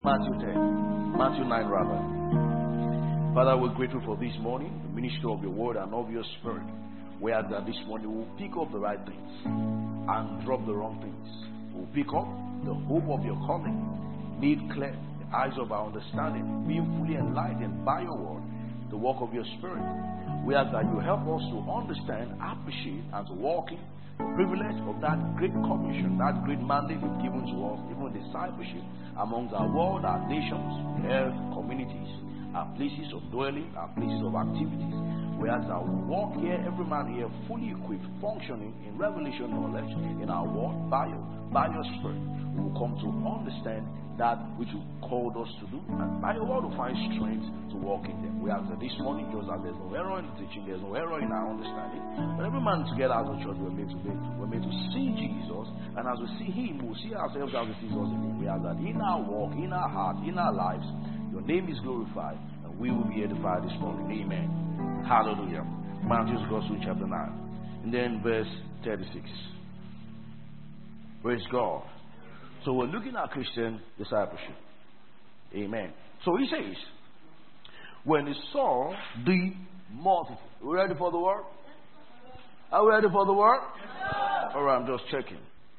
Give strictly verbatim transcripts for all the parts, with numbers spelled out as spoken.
Matthew ten, Matthew nine rather. Father, we're grateful for this morning, the ministry of your word and of your spirit. We ask that this morning we'll pick up the right things and drop the wrong things. We'll pick up the hope of your calling, made clear, the eyes of our understanding, being fully enlightened by your word, the work of your spirit. We ask that you help us to understand, appreciate, and to walk in the privilege of that great commission, that great mandate you've given to us, even discipleship amongst our world, our nations, earth, communities, our places of dwelling, our places of activities. We ask that we walk here, every man here, fully equipped, functioning in revelation knowledge, in our word, by your, by your spirit. We will come to understand that which you called us to do, and by your word to find strength to walk in them. We ask that this morning, just as there's no error in the teaching, there's no error in our understanding, but every man together as a church, we're made to be, we're made to see Jesus, and as we see him, we'll see ourselves as we see us in him. We ask that in our walk, in our heart, in our lives, your name is glorified, and we will be edified this morning. Amen. Hallelujah. Matthew's Gospel, chapter nine, and then verse thirty-six. Praise God. So we're looking at Christian discipleship. Amen. So he says, when he saw the multitude. Are we ready for the word? Are we ready for the word? Yes. All right, I'm just checking.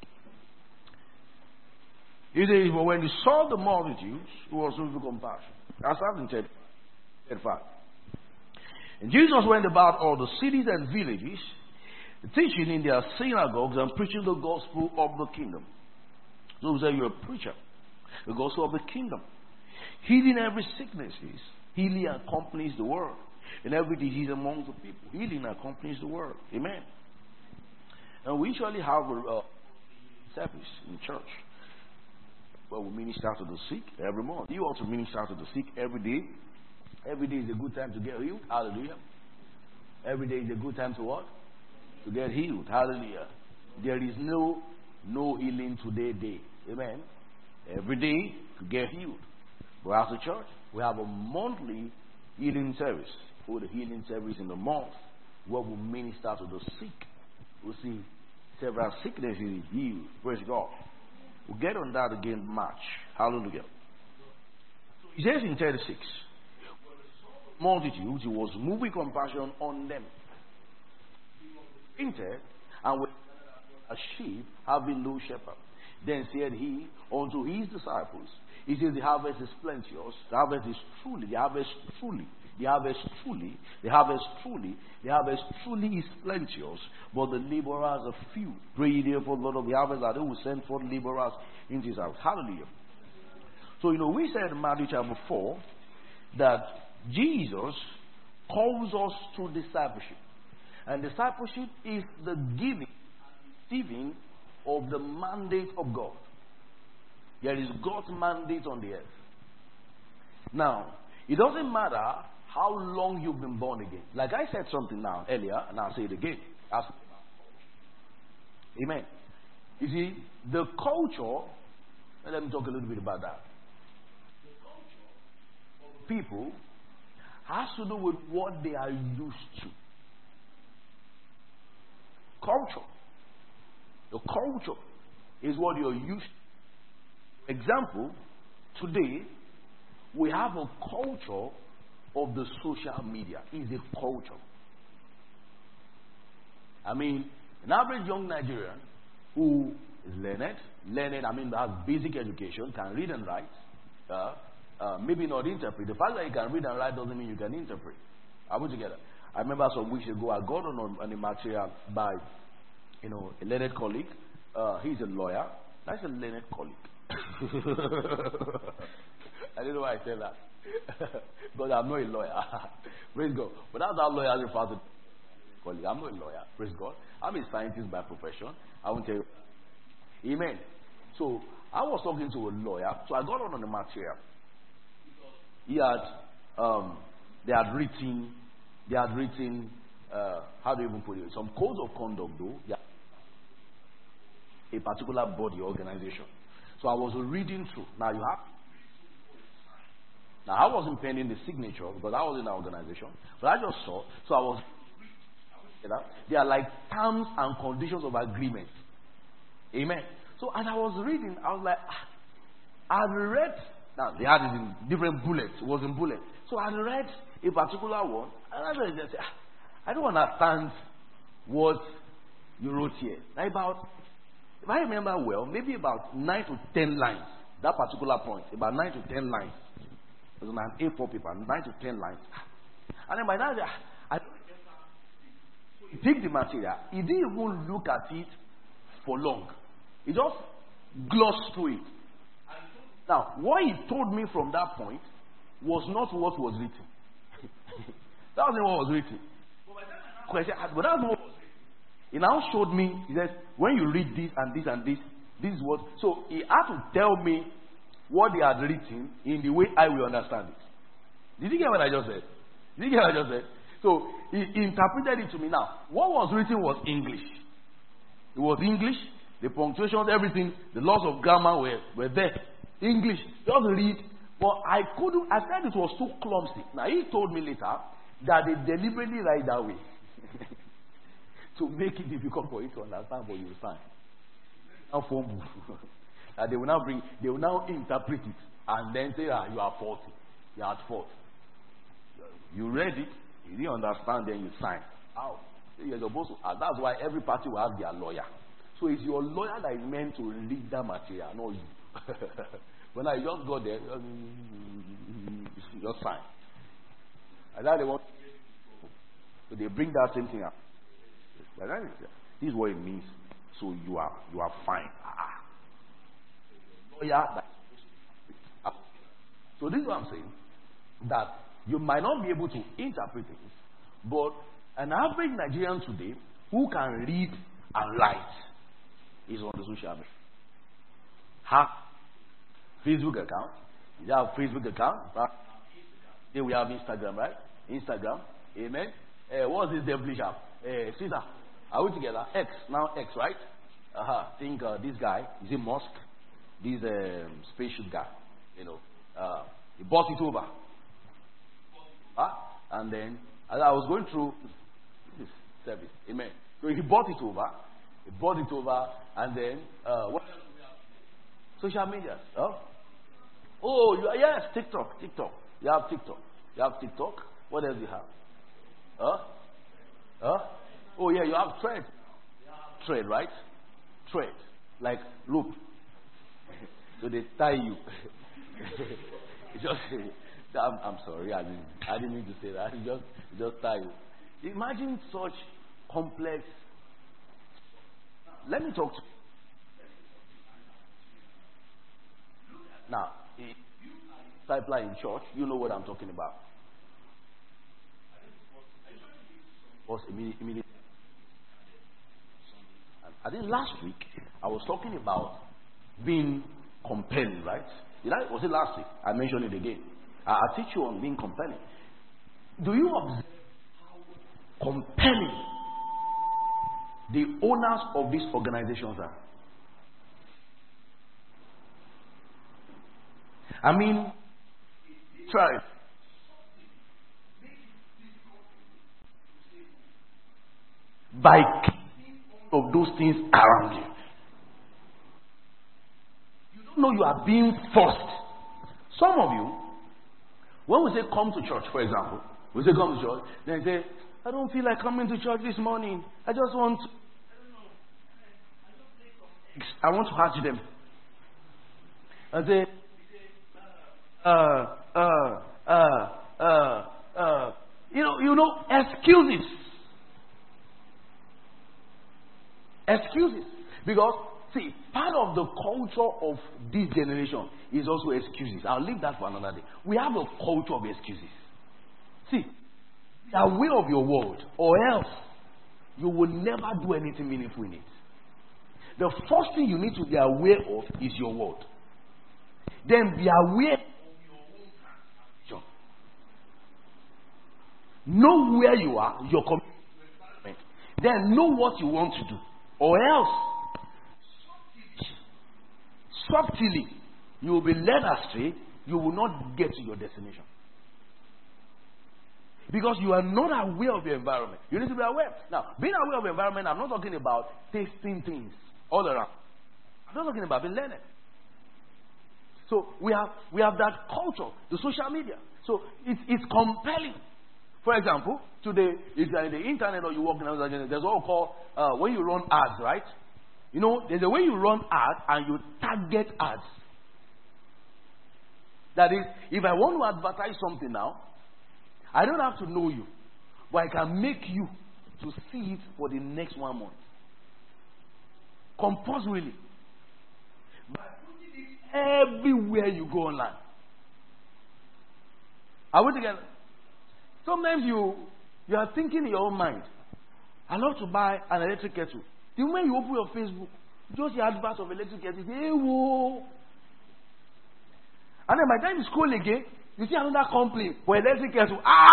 He says, but when he saw the multitudes, he was moved with compassion. That's in thirty-five. And Jesus went about all the cities and villages, teaching in their synagogues and preaching the gospel of the kingdom. So say you're a preacher, the gospel of the kingdom. Healing every sickness is. Healing accompanies the word. And every disease among the people. Healing accompanies the word. Amen. And we usually have a uh, service in church where we minister to the sick every month. You also minister to the sick every day. Every day is a good time to get healed. Hallelujah. Every day is a good time to what? To get healed. Hallelujah. There is no no healing today day. Amen. Every day to get healed. But as a church, we have a monthly healing service. Or the healing service in the month where we minister to the sick. We see several sicknesses healed. Praise God. We'll get on that again in March. Hallelujah. He says in thirty-six, multitudes, he was moving compassion on them. Entered and with a sheep having no shepherd. Then said he unto his disciples, he says, the harvest is plenteous, the harvest is truly, the harvest truly, the harvest truly, the harvest truly, the harvest truly is plenteous, but the laborers are few. Pray ye therefore, Lord of the harvest, that he will send forth laborers into his house. Hallelujah. So, you know, we said in Matthew chapter four that Jesus calls us to discipleship. And discipleship is the giving and receiving of the mandate of God. There is God's mandate on the earth. Now, it doesn't matter how long you've been born again. Like I said something now earlier, and I'll say it again. Ask. Amen. You see, the culture, and let me talk a little bit about that. The culture of people has to do with what they are used to. Culture. The culture is what you're used to. Example, today we have a culture of the social media. It's a culture. I mean, an average young Nigerian who is learned, learned, I mean, has basic education, can read and write, uh, uh, maybe not interpret. The fact that you can read and write doesn't mean you can interpret. Are we together? I remember some weeks ago I got on, on a material by, you know, a learned colleague. Uh, he's a lawyer. That's a learned colleague. I don't know why I said that. Because I'm not a lawyer. Praise God. But that's how lawyers refer to colleague. I'm not a lawyer. Praise God. I'm a scientist by profession. I won't tell you. Amen. So I was talking to a lawyer. So I got on on the material. He had, um, they had written, they had written, uh, how do you even put it? Some codes of conduct, though. Yeah. A particular body organization. So I was reading through. Now you have. Now I wasn't penning the signature because I was in the organization, but I just saw. So I was. They are like terms and conditions of agreement. Amen. So as I was reading, I was like, ah, I've read Now, they had it in different bullets. It was in bullets. So I read a particular one, and I just said, I don't understand what you wrote here. Now, about, if I remember well, maybe about nine to ten lines. That particular point, about nine to ten lines. It was on an A four paper, nine to ten lines. And then by now, I he picked the material. He didn't even look at it for long. He just glossed through it. Now, what he told me from that point was not what was written. That wasn't what was written. But that's not what was written. He now showed me, he said, when you read this and this and this, this is what. So he had to tell me what they had written in the way I will understand it. Did you get what I just said? Did you get what I just said? So he interpreted it to me. Now, what was written was English. It was English. The punctuations, everything, the laws of grammar were, were there. English. Just read. But I couldn't, I said it was too clumsy. Now, he told me later that they deliberately write that way to make it difficult for you to understand what you sign. Now, fumble. And they will now bring, they will now interpret it and then say, ah, you are faulty. You are at fault. You read it, you didn't understand, then you sign. How? You're supposed to, and that's why every party will have their lawyer. So it's your lawyer that is meant to read that material, not you. When I just got there, just sign. And then they want, so they bring that same thing up. This is what it means. So you are you are fine. Ah. Lawyer. That, so this is what I'm saying. That you might not be able to interpret things, but an average Nigerian today who can read and write is on the social media. Have Facebook account. You have Facebook account. Then we have Instagram, right? Instagram. Amen. Uh, what's this devilish app? Uh, Caesar. Are we together? X. Now X, right? Uh-huh. Think uh, this guy, is it Musk? This um, spaceship guy. You know. Uh, he bought it over. Huh? And then, as I was going through this service, amen. So he bought it over. He bought it over, and then, uh, what? Social media. Huh? Oh, you, yes, TikTok, TikTok. You have TikTok. You have TikTok. What else do you have? Huh? Huh? Oh, yeah, you have Thread. Thread, right? Thread. Like rope. So they tie you. Just, I'm, I'm sorry, I didn't, I didn't mean to say that. Just, just tie you. Imagine such complex. Let me talk to you. Now, if you are a discipler in church, you know what I'm talking about. Was immediately. I think last week I was talking about being compelling, right? Did I, was it last week? I mentioned it again. I, I'll teach you on being compelling. Do you observe how compelling the owners of these organizations are? I mean, try it. By keeping all of those things around you. You don't know you are being forced. Some of you, when we say come to church, for example, we say come to church, then say, I don't feel like coming to church this morning. I just want to, I want to hatch them. I say, uh, uh, uh, uh, uh, you know, you know, excuses. Excuses. Because, see, part of the culture of this generation is also excuses. I'll leave that for another day. We have a culture of excuses. See, be aware of your word, or else you will never do anything meaningful in it. The first thing you need to be aware of is your word. Then be aware of your own transaction. Know where you are, your commitment. Then know what you want to do. Or else, subtly, you will be led astray. You will not get to your destination. Because you are not aware of your environment. You need to be aware. Now, being aware of your environment, I'm not talking about tasting things all around. I'm not talking about being learned. So we have we have that culture, the social media. So it's it's compelling. For example, today, if you're in the internet or you work in another agenda, there's what we call uh, when you run ads, right? You know, there's a way you run ads and you target ads. That is, if I want to advertise something now, I don't have to know you, but I can make you to see it for the next one month. Compulsorily. By putting it everywhere you go online. Are we together? Sometimes you you are thinking in your own mind, I love to buy an electric kettle. The moment you open your Facebook, just the adverts of electric kettle, hey, whoa. And then by the time you scroll again, you see another complaint for electric kettle. Ah!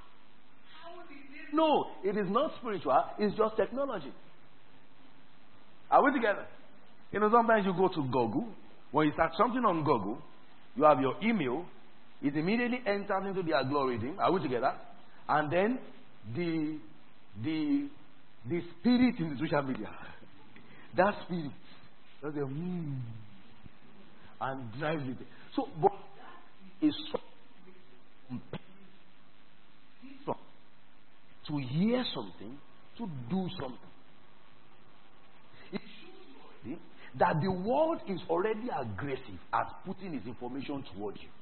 No, it is not spiritual, it's just technology. Are we together? You know, sometimes you go to Google. When you start something on Google, you have your email. It immediately enters into the algorithm. Are we together? And then the the the spirit in the social media, that spirit, does a mm, and drives it. So, but that is so to hear something, to do something. It shows you that the world is already aggressive at putting its information toward you.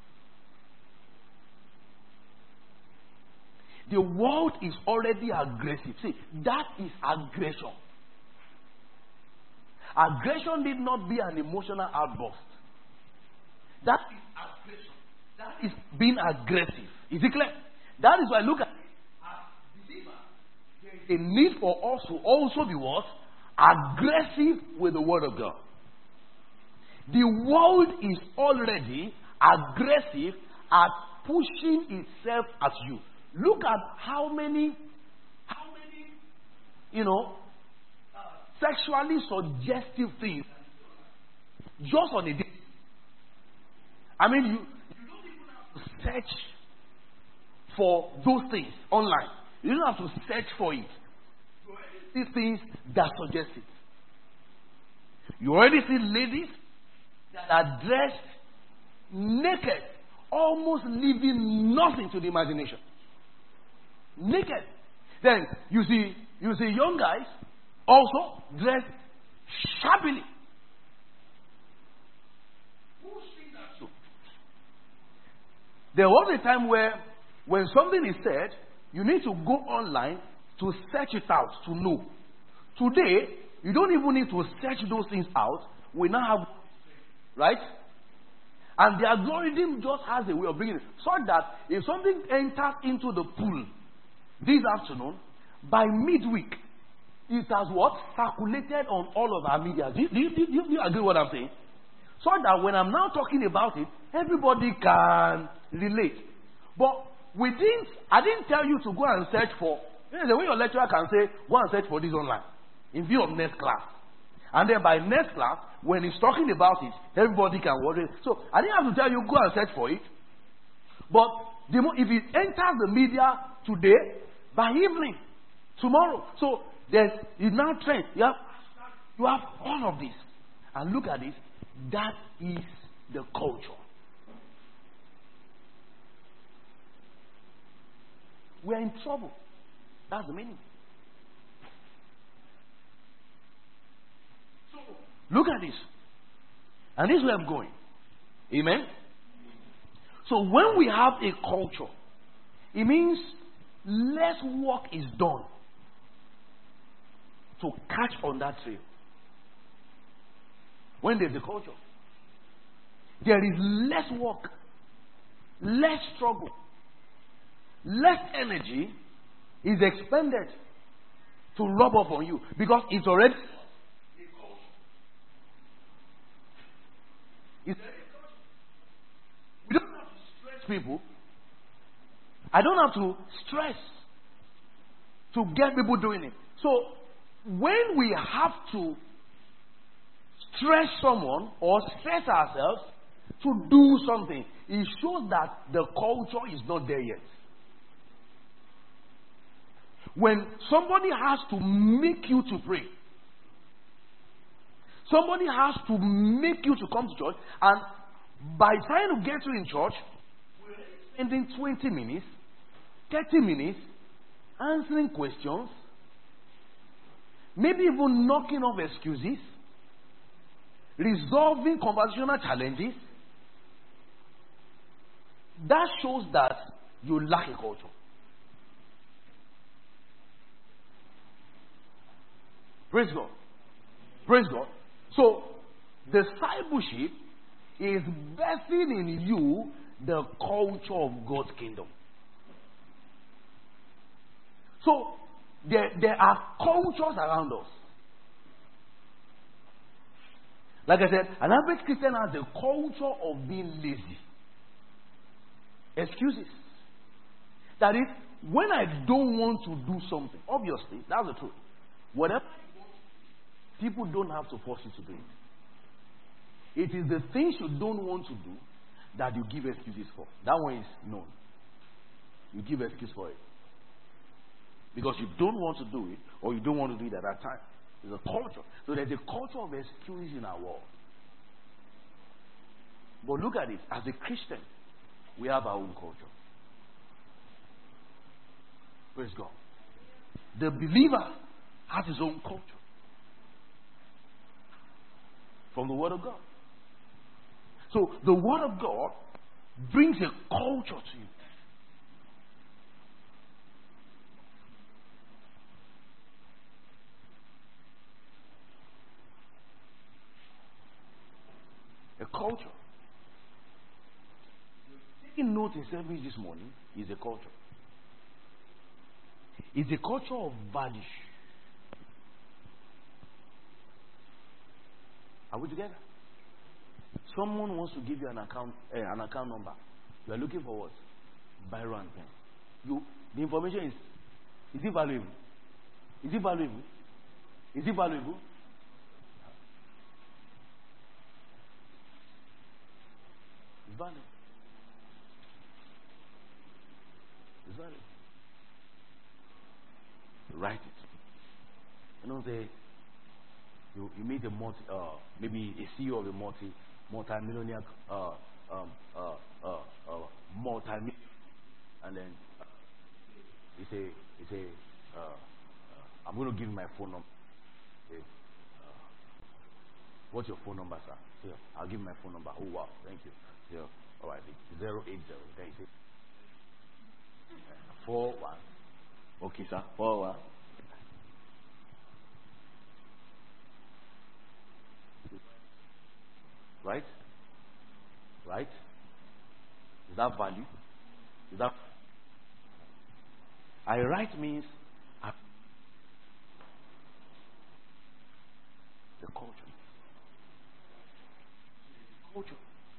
The world is already aggressive. See, that is aggression. Aggression need not be an emotional outburst. That is aggression. That is being aggressive. Is it clear? That is why look at it. As believers, there is a need for us to also be what? Aggressive with the word of God. The world is already aggressive at pushing itself at you. Look at how many, how many, you know, uh, sexually suggestive things just on a day. I mean, you, you don't even have to search for those things online. You don't have to search for it. You already see things that suggest it. You already see ladies that are dressed naked, almost leaving nothing to the imagination. Naked. Then you see you see young guys also dressed shabbily. Who's seen that so? There was a time where when something is said, you need to go online to search it out to know. Today, you don't even need to search those things out. We now have, right? And the algorithm just has a way of bringing it. So that if something enters into the pool this afternoon, by midweek, it has what? Circulated on all of our media. Do you, do you, do you, do you agree with what I'm saying? So that when I'm now talking about it, everybody can relate. But we didn't, I didn't tell you to go and search for, you know, the way your lecturer can say, go and search for this online, in view of next class. And then by next class, when he's talking about it, everybody can watch it. So I didn't have to tell you, go and search for it. But the mo- if it enters the media today, by evening, tomorrow. So there's it's now trend. You have, you have all of this. And look at this. That is the culture. We're in trouble. That's the meaning. So look at this. And this is where I'm going. Amen? So when we have a culture, it means less work is done to catch on that trail. When there's a culture, there is less work, less struggle, less energy is expended to rub off on you because it's already it's already we don't have to stress people. I don't have to stress to get people doing it. So when we have to stress someone or stress ourselves to do something, it shows that the culture is not there yet. When somebody has to make you to pray, somebody has to make you to come to church, and By trying to get you in church, we're spending twenty minutes, thirty minutes, answering questions, maybe even knocking off excuses, resolving conversational challenges. That shows that you lack a culture. Praise God. Praise God. So, discipleship is birthing in you the culture of God's kingdom. So, there, there are cultures around us. Like I said, an average Christian has the culture of being lazy. Excuses. That is, when I don't want to do something, obviously, that's the truth. Whatever, people don't have to force you to do it. It is the things you don't want to do that you give excuses for. That one is known. You give excuse for it. Because you don't want to do it, or you don't want to do it at that time. It's a culture. So there's a culture of excuses in our world. But look at it. As a Christian, we have our own culture. Praise God. The believer has his own culture. From the Word of God. So the Word of God brings a culture to you. A culture. Taking note in service this morning is a culture. It's a culture of value. Are we together? Someone wants to give you an account, eh, an account number. You are looking for what? Biro and pen. You, the information is, is it valuable? Is it valuable? Is it valuable? It's valuable. It's valuable. Write it. You know, say you, you meet a multi, uh, maybe a C E O of a multi multi-millionaire, uh, um, uh, uh, uh, multi-millionaire, and then uh, he say, he say, uh, uh, I'm going to give you my phone number. Say, uh, what's your phone number, sir? Say, I'll give you my phone number. Oh wow, thank you. Say, all right, zero eight zero. Then he say, four one. Okay, sir. Four one. Right? Right? Is that value? Is that I write means I, the culture. Culture.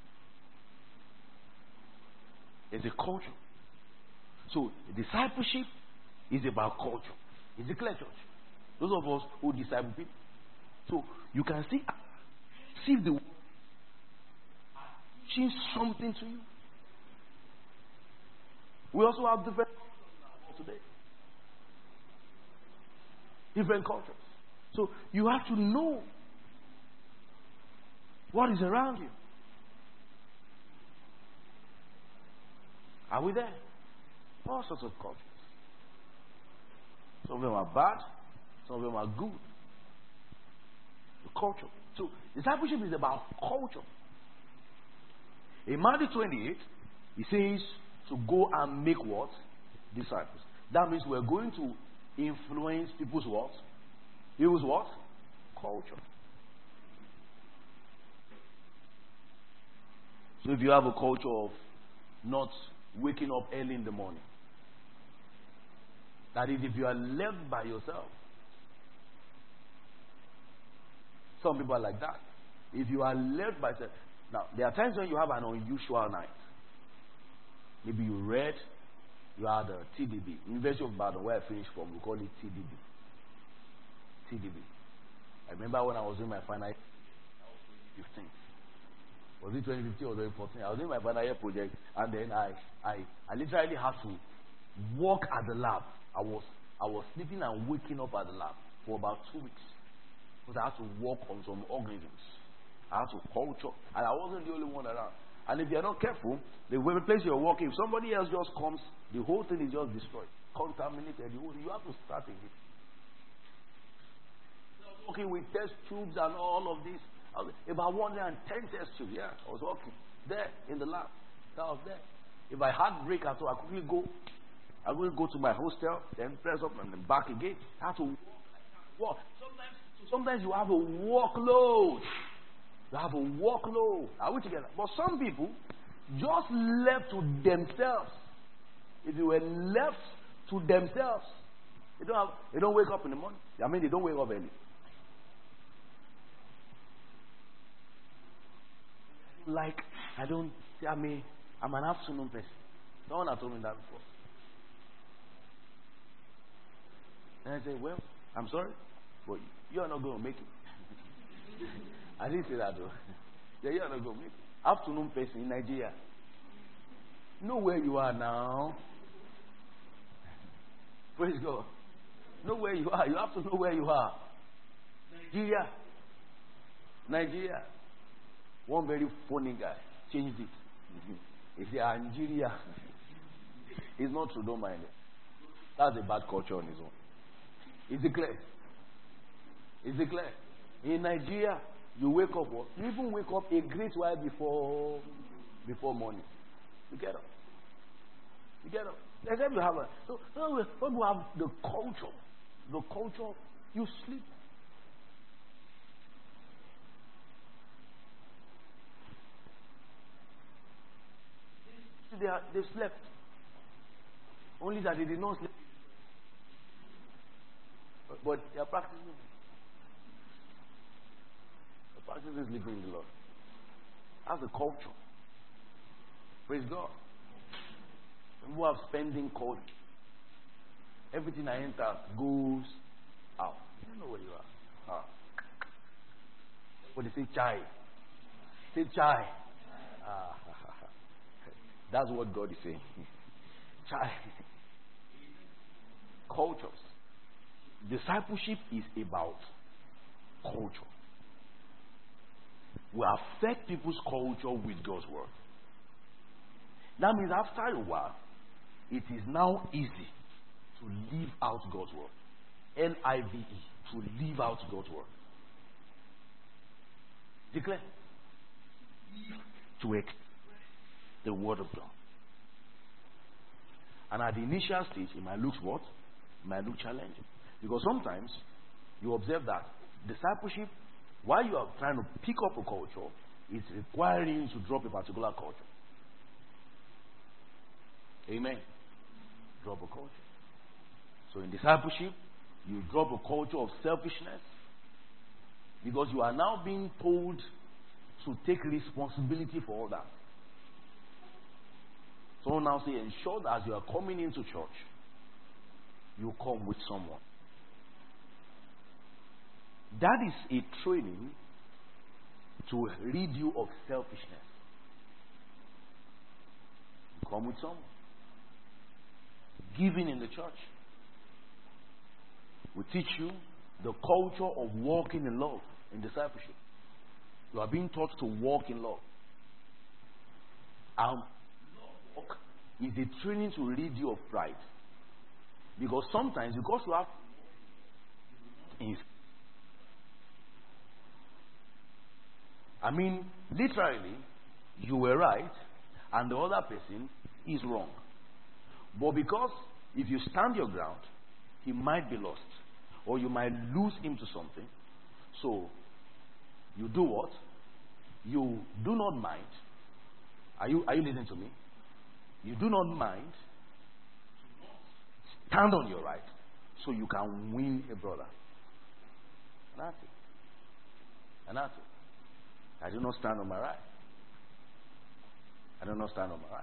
It's a culture. So discipleship is about culture. It's a clear church. Those of us who disciple people. So you can see see the teaching something to you. We also have different cultures today. Different cultures. So you have to know what is around you. Are we there? All sorts of cultures. Some of them are bad, some of them are good. The culture. So discipleship is about culture. In Matthew twenty-eight, he says to go and make what? Disciples. That means we're going to influence people's what? People's what? Culture. So if you have a culture of not waking up early in the morning, that is, if you are left by yourself, some people are like that. If you are left by yourself, now there are times when you have an unusual night. Maybe you read, you had a T D B, University of Ibadan, where I finished from. We call it T D B. T D B. I remember when I was doing my final year, fifteen. Was it twenty fifteen or twenty fourteen? I was doing my final year project, and then I, I, I literally had to work at the lab. I was, I was sleeping and waking up at the lab for about two weeks because I had to work on some organisms. I had to culture, and I wasn't the only one around. And if you're not careful, the way the place you're working, if somebody else just comes, the whole thing is just destroyed, contaminated. You, you have to start again. Working with test tubes and all of this. About one hundred ten test tubes, yeah. I was working there in the lab. That was there. If I had break at all, I quickly go. I will go to my hostel, then press up and then back again. I have to walk. walk. Sometimes, sometimes you have a workload. You have a workload. Are we together? But some people just left to themselves. If you were left to themselves, they don't have, they don't wake up in the morning. I mean, they don't wake up early. Like, I don't, I mean, I'm an afternoon person. No one has told me that before. And I say, well, I'm sorry, but you're not going to make it. I didn't say that though. Yeah, you're not going to make it. Afternoon person in Nigeria. Know where you are now. Praise God. Know where you are. You have to know where you are. Nigeria. Nigeria. One very funny guy changed it. He said, Nigeria. It's not true, don't mind it. That's a bad culture on his own. Is it clear? Is it clear? In Nigeria, you wake up, you even wake up a great while before before morning. You get up. You get up. Except you have a so when you have the culture, the culture, you sleep. They are, they slept. Only that they did not sleep. But, but they are practicing. The practice is living in the Lord. That's the culture. Praise God. People have spending culture. Everything I enter goes out. You don't know where you are. Ah. But they say chai. Say chai. Ah. That's what God is saying. Chai. Cultures. Discipleship is about culture. We affect people's culture with God's word. That means after a while, it is now easy to live out God's word. L I V E. To live out God's word. Declare. To express the word of God. And at the initial stage, it might look what? It might look challenging. Because sometimes you observe that discipleship, while you are trying to pick up a culture, it's requiring you to drop a particular culture. Amen. Drop a culture. So in discipleship, you drop a culture of selfishness because you are now being told to take responsibility for all that. So now say, ensure that as you are coming into church, you come with someone. That is a training to rid you of selfishness. You come with someone. Giving in the church. We teach you the culture of walking in love in discipleship. You are being taught to walk in love. And walk is a training to rid you of pride. Because sometimes, because you have I mean, literally, you were right and the other person is wrong. But because if you stand your ground, he might be lost. Or you might lose him to something. So, you do what? You do not mind. Are you, are you listening to me? You do not mind. Stand on your right. So you can win a brother. And that's it. And that's it. I do not stand on my right. I do not stand on my right.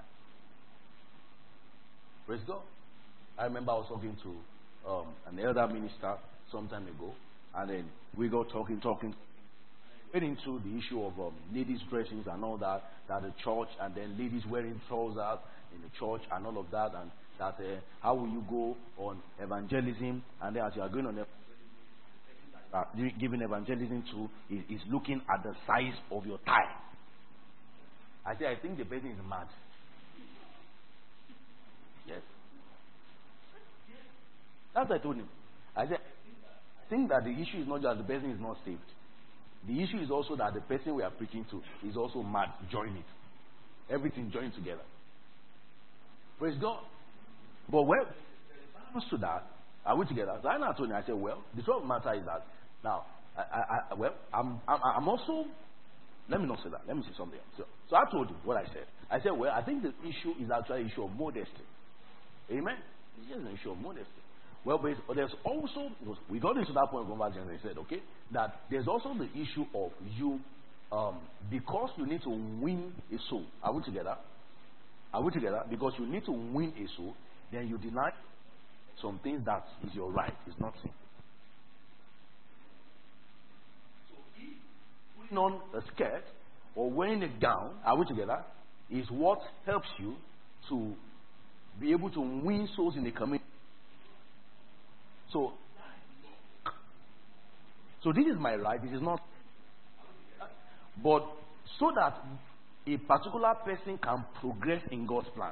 Praise God. I remember I was talking to um, an elder minister some time ago, and then we got talking, talking, went into the issue of um, ladies' dressings and all that, that the church, and then ladies wearing trousers in the church and all of that, and that uh, how will you go on evangelism, and then as you are going on uh, giving evangelism to is, is looking at the size of your tie. I said, I think the person is mad. Yes. That's what I told him. I said, I think that the issue is not just the person is not saved. The issue is also that the person we are preaching to is also mad. Join it. Everything joined together. Praise God. But well, to that, are we together? So I now told him, I said, well, the truth of the matter is that now, I, I, I, well, I'm, I'm, I'm also, let me not say that. Let me say something else. So, so I told him what I said. I said, well, I think the issue is actually an issue of modesty. Amen? It's just an issue of modesty. Well, but there's also, we got into that point of convergence and said, okay, that there's also the issue of you, um, because you need to win a soul. Are we together? Are we together? Because you need to win a soul, then you deny some things that is your right. It's not sin. So if putting on a skirt or wearing a gown, are we together, is what helps you to be able to win souls in the community. So, so this is my right. This is not. But so that a particular person can progress in God's plan.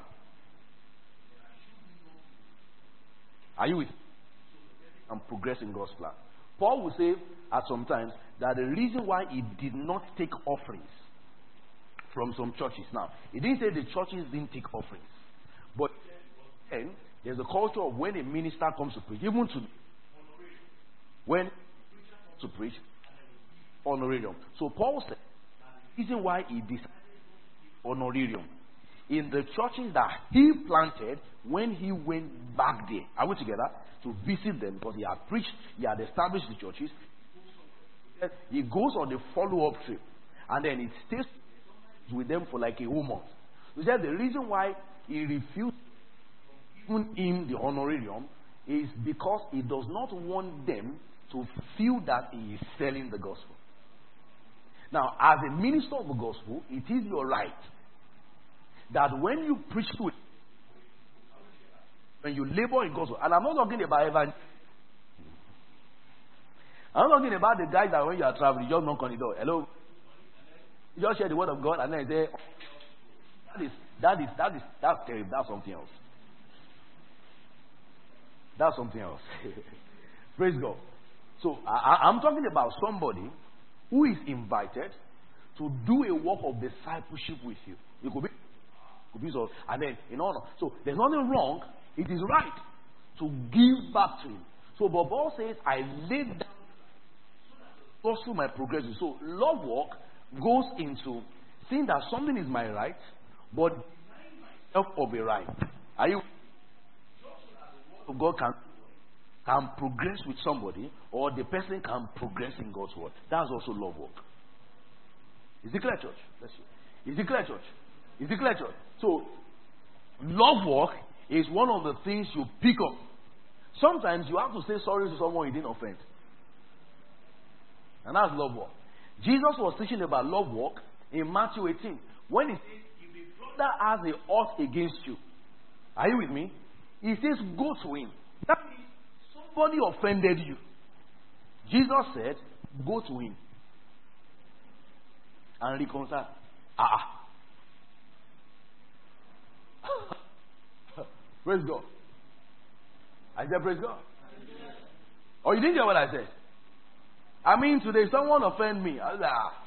Are you with me? And progress in God's plan. Paul will say at some times that the reason why he did not take offerings from some churches. Now, he didn't say the churches didn't take offerings. But then there's a culture of when a minister comes to preach, even to when to preach, honorarium. So Paul said the reason why he decided honorarium in the churches that he planted when he went back there. Are we together? To visit them because he had preached, he had established the churches. He goes on the follow-up trip and then he stays with them for like a whole month. He said the reason why he refused giving him the honorarium is because he does not want them to feel that he is selling the gospel. Now, as a minister of the gospel, it is your right that when you preach to it, when you labor in gospel, and I'm not talking about evangelism. I'm not talking about the guys that when you are traveling, you just knock on the door. Hello. You just share the word of God and then you say, that is, that is, that is, that's terrible. That's something else. That's something else. Praise God. So I, I'm talking about somebody who is invited to do a work of discipleship with you. It could be, it could be so, and then in honor. So there's nothing wrong. It is right to give back to him. So but Paul says, I laid down gospel my progression. So love walk goes into seeing that something is my right, but denying myself of a right. Are you? God can can progress with somebody, or the person can progress in God's word. That's also love work. Is it clear, church? Let's see. Is it clear, church? Is it clear, church? So, love work is one of the things you pick up. Sometimes you have to say sorry to someone you didn't offend. And that's love work. Jesus was teaching about love work in Matthew eighteen. When he says, if a brother has a ought against you, are you with me? He says, go to him. That means somebody offended you. Jesus said, go to him and reconcile. Ah. Praise God. I said, praise God. Oh, you didn't hear what I said? I mean, today someone offended me. I was like, ah.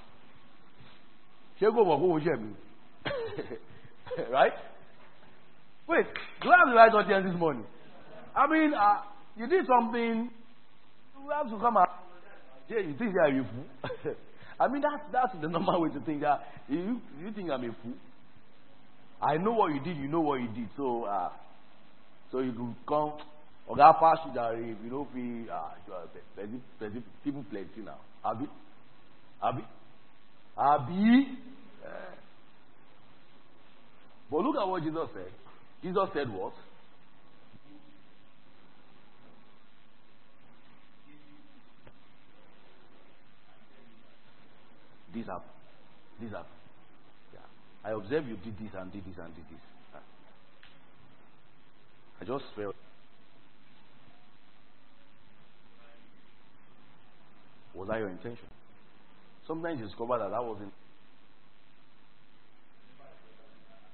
Right? Wait, do I have the right audience this morning? I mean, uh, you did something, you have to come out. Yeah, you think that you're a fool? I mean, that's, that's the normal way to think that. You, you think I'm a fool? I know what you did, you know what you did. So, uh, so you can come, or that pass you that if you don't feel, uh, people plenty now. Abi? Abi? Abi? Uh, but look at what Jesus said. Jesus said what? This up. This up. Yeah. I observe you did this and did this and did this. Yeah. I just felt. Was that your intention? Sometimes you discover that that wasn't.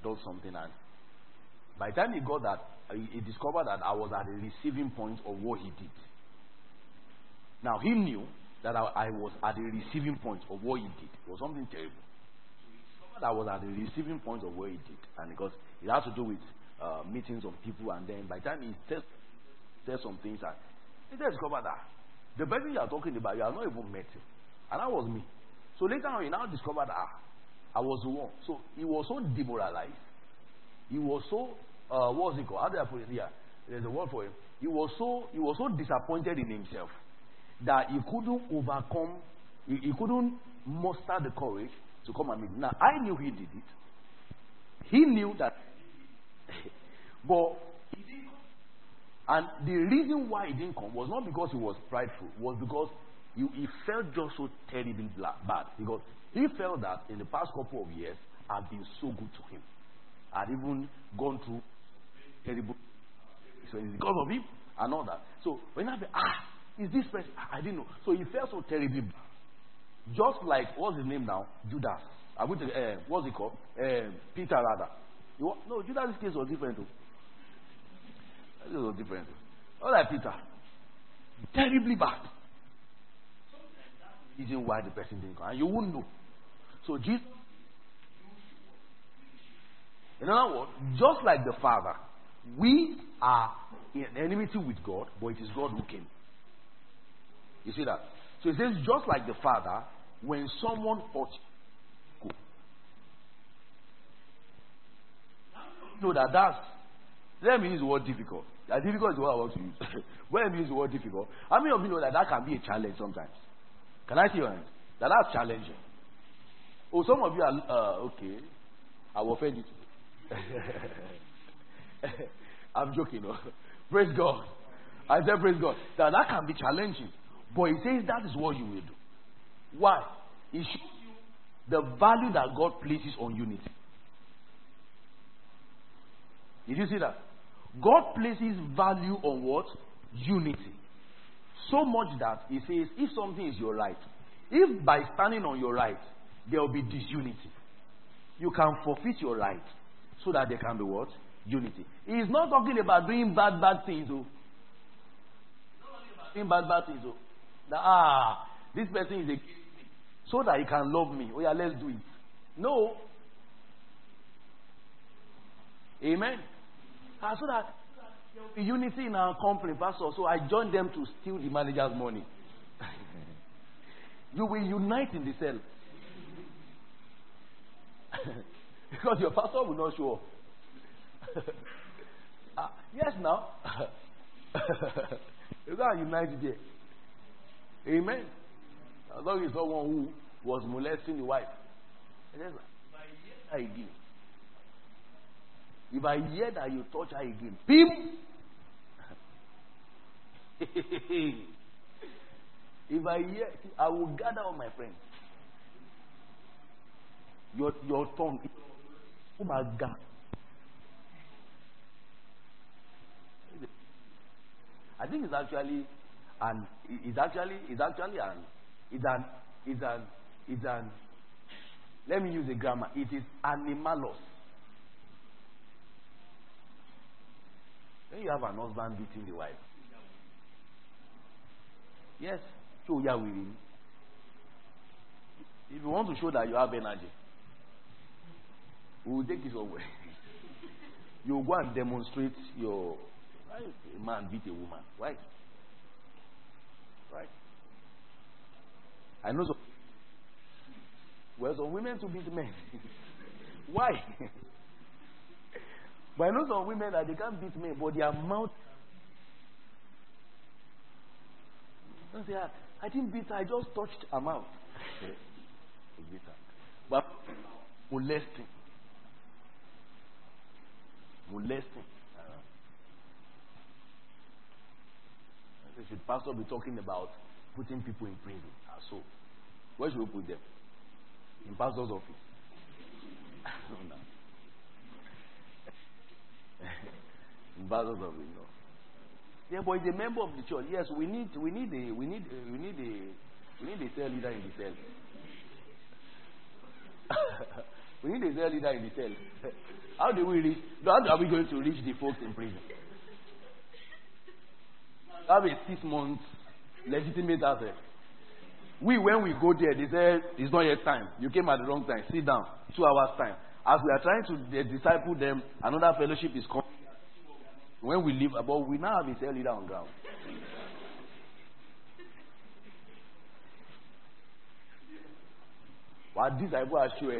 done something, and by the time he got that, he, he discovered that I was at the receiving point of what he did. Now he knew that I, I was at the receiving point of what he did. It was something terrible. So he discovered I was at the receiving point of what he did, and because it had to do with uh, meetings of people, and then by the time he said some things, and he discovered that the person you are talking about, you have not even met him, and that was me. So later on, he now discovered that ah, I was the one. So he was so demoralized. He was so uh, what's it called? How do I put it here? There's a word for him. He was so he was so disappointed in himself that he couldn't overcome. He, he couldn't muster the courage to come and meet me. Now I knew he did it. He knew that, but he didn't come. And the reason why he didn't come was not because he was prideful. Was because he, he felt just so terribly bad, because he felt that in the past couple of years I've been so good to him. I'd even gone through terrible experiences because of him and all that. So when I say, ah, is this person? I didn't know. So he felt so terribly bad. Just like, what's his name now? Judas. I went to, uh, what's it called? Uh, Peter, rather. You want, no, Judas' case was different too. This was different. All like Peter. Terribly bad. Reason why the person didn't come. And you wouldn't know. So Jesus, in other words, just like the Father, we are in enmity with God, but it is God who came. You see that? So it says, just like the Father, when someone hurts you, go. You know that that's, let me use the word difficult. That difficult is the word I want to use. When I use the word difficult, how many of you know that that can be a challenge sometimes? Can I see your hands? That that's challenging. Oh, some of you are, uh, okay, I will offend you today. I'm joking. No? Praise God. I said praise God. That, that can be challenging. But he says that is what you will do. Why? It shows you the value that God places on unity. Did you see that? God places value on what? Unity. So much that he says, if something is your right, if by standing on your right, there will be disunity, you can forfeit your right so that there can be what? Unity. He is not talking about doing bad, bad things. Oh. Doing bad, bad things. Oh. That, ah, this person is against me, so that he can love me. Oh yeah, let's do it. No. Amen. Ah, so that there will be unity in our company, Pastor. So I joined them to steal the manager's money. You will unite in the cell. Because your pastor will not show up. uh, yes, now. You got to unite there. Amen. As long as someone who was molesting the wife. And then, if I hear again, if I hear that you touch her again, pim! If I hear, I will gather all my friends. Your your tongue. Oh my God. I think it's actually and it's actually it's actually an it's an it's an it's an let me use a grammar. It is animalous. When you have an husband beating the wife. Yes. Show ya with him. If you want to show that you have energy, we will take this away. You will go and demonstrate your why a man beat a woman. Why? Right? I know some well some women to beat men. Why? But I know some women that they can't beat men, but their mouth. Don't say, I didn't beat her, I just touched her mouth. Beat her. But molesting. Molesting. Uh, should pastor be talking about putting people in prison? Uh, so, where should we put them? In pastor's office. No. In pastor's office, no. Yeah, but he's a member of the church. Yes, we need, we need a, we need, a, we need a, we need a cell leader in the cell. We need a cell leader in the cell. How do we reach? How are we going to reach the folks in prison? Have a six months legitimate asset. We, when we go there, they say it's not yet time. You came at the wrong time. Sit down. Two hours time. As we are trying to uh, disciple them, another fellowship is coming. When we leave, but we now have a cell leader on ground. What disciple are sure?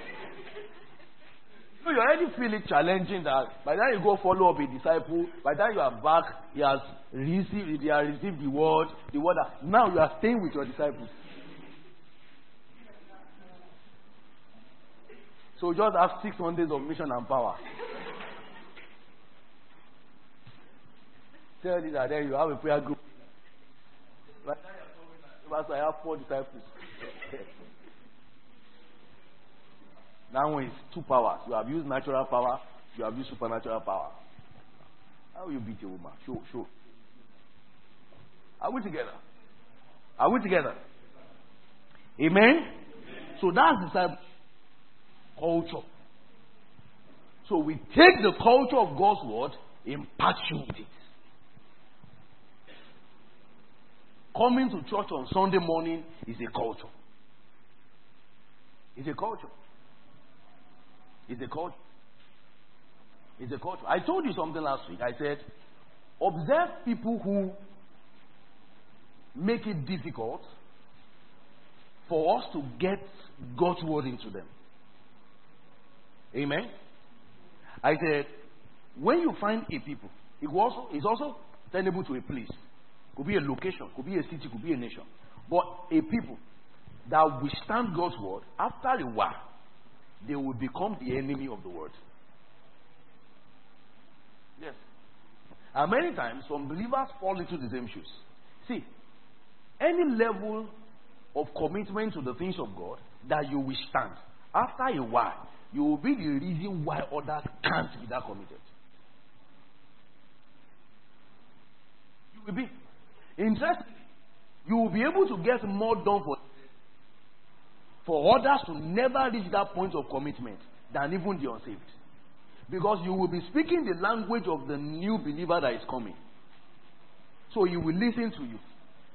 So you already feel it challenging that by the time you go follow up a disciple, by the time you are back, he has received, he has received the word, the word. That, now you are staying with your disciples. So just have six Mondays of mission and power. Tell you that then you have a prayer group. By the time you are talking, I have four disciples. That one is two powers. You have used natural power, you have used supernatural power. How will you beat a woman? Show, show. Are we together? Are we together? Amen? Amen. So that's the type of culture. So we take the culture of God's word, impart you with it. Coming to church on Sunday morning is a culture. It's a culture. It's a culture. It's a culture. I told you something last week. I said, observe people who make it difficult for us to get God's word into them. Amen? I said, when you find a people, it also, it's also tenable to a place. Could be a location, could be a city, could be a nation. But a people that withstand God's word, after a while, they will become the enemy of the word. Yes. And many times, some believers fall into the same shoes. See, any level of commitment to the things of God that you withstand, after a while, you will be the reason why others can't be that committed. You will be. Interestingly, you will be able to get more done for for others to never reach that point of commitment than even the unsaved. Because you will be speaking the language of the new believer that is coming. So he will listen to you.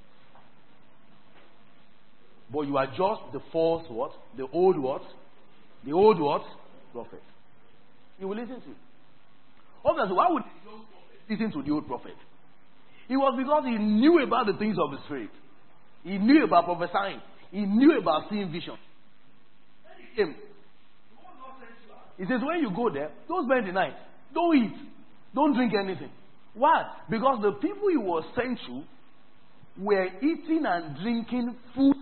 But you are just the false what? The old what? The old what? Prophet. He will listen to you. Obviously, why would he listen to the old prophet? It was because he knew about the things of the Spirit. He knew about prophesying. He knew about seeing vision. He came. He says, when you go there, don't spend the night. Don't eat. Don't drink anything. Why? Because the people he was sent to were eating and drinking food.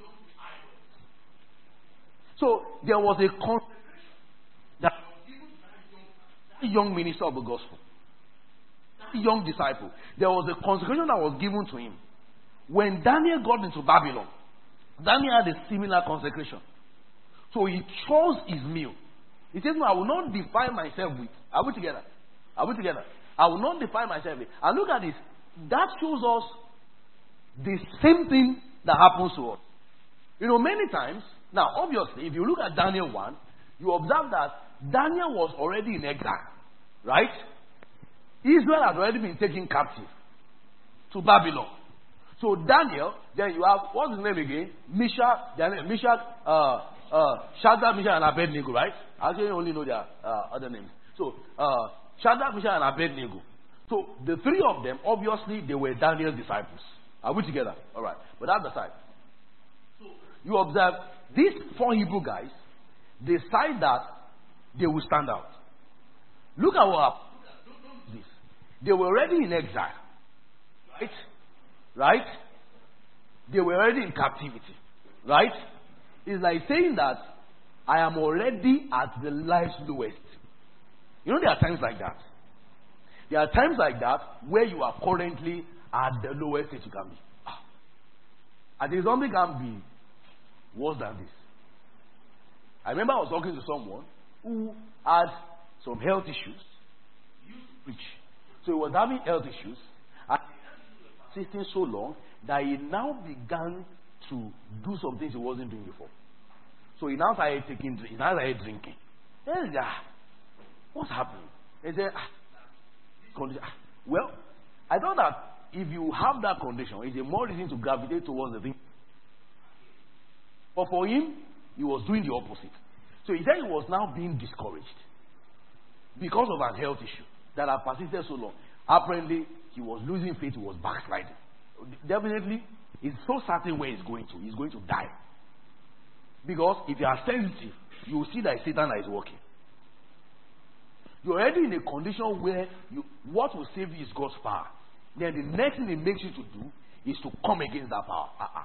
So there was a consecration that was given to that young minister of the gospel. That young disciple. There was a consecration that was given to him. When Daniel got into Babylon, Daniel had a similar consecration. So he chose his meal. He says, no, I will not defile myself with. Are we together? Are we together? I will not defile myself with. And look at this. That shows us the same thing that happens to us. You know, many times, now obviously, if you look at Daniel one, you observe that Daniel was already in exile. Right? Israel had already been taken captive to Babylon. So Daniel, then you have, what's his name again? Meshach, Daniel, Meshach, uh, uh, Shadrach, Meshach, and Abednego, right? I actually only know their uh, other names. So, uh, Shadrach, Meshach, and Abednego. So, the three of them, obviously, they were Daniel's disciples. Are we together? All right. But that's the side. So, you observe, these four Hebrew guys decide that they will stand out. Look at what happened. This. They were already in exile. Right? Right? They were already in captivity. Right? It's like saying that I am already at the life's lowest. You know, there are times like that. There are times like that where you are currently at the lowest that you can be. And there's something can be worse than this. I remember I was talking to someone who had some health issues. He used to preach. So he was having health issues. And he was persisting so long that he now began to do some things he wasn't doing before. So he now started taking, he now started drinking. Then he ah, what's happening? He said, ah, condition. Ah, well, I thought that if you have that condition, it's a more reason to gravitate towards the thing. But for him, he was doing the opposite. So he said he was now being discouraged because of an health issue that had persisted so long. Apparently, he was losing faith, he was backsliding. Definitely, he's so certain where he's going to. He's going to die. Because if you are sensitive, you will see that it's Satan that is working. You're already in a condition where you, what will save you is God's power. Then the next thing it makes you to do is to come against that power. Uh-uh.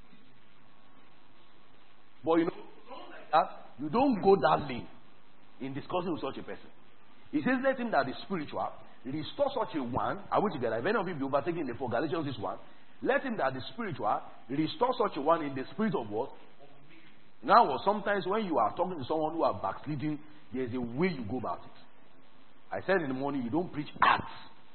But you know, like that, you don't go that lane in discussing with such a person. He says, let him that is spiritual restore such a one. I will together. If any of you be overtaking the four, Galatians this one. Let him that is spiritual restore such a one in the spirit of what? Now, sometimes when you are talking to someone who are backsliding, there's a way you go about it. I said in the morning, you don't preach acts.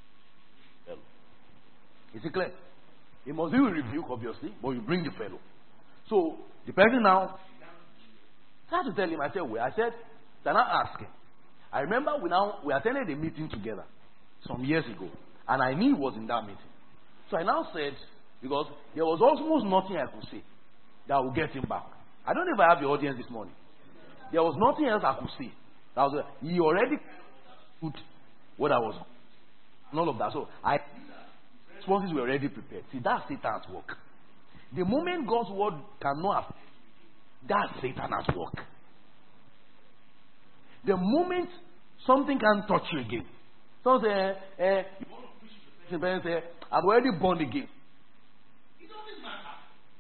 Is it clear? It must be a rebuke, obviously, but you bring the fellow. So, the person now, I had to tell him, I said, well, I said, can I ask him? I remember we now, we attended a meeting together some years ago, and I knew he was in that meeting. So I now said, because there was almost nothing I could say that would get him back. I don't know if I have the audience this morning. There was nothing else I could say. That was, he already put what I was, and all of that. So I, responses were already prepared. See, that's Satan's work. The moment God's word cannot have, that's Satan at work. The moment something can touch you again, so say, eh, you want to push the person, say, I'm already born again. It doesn't matter.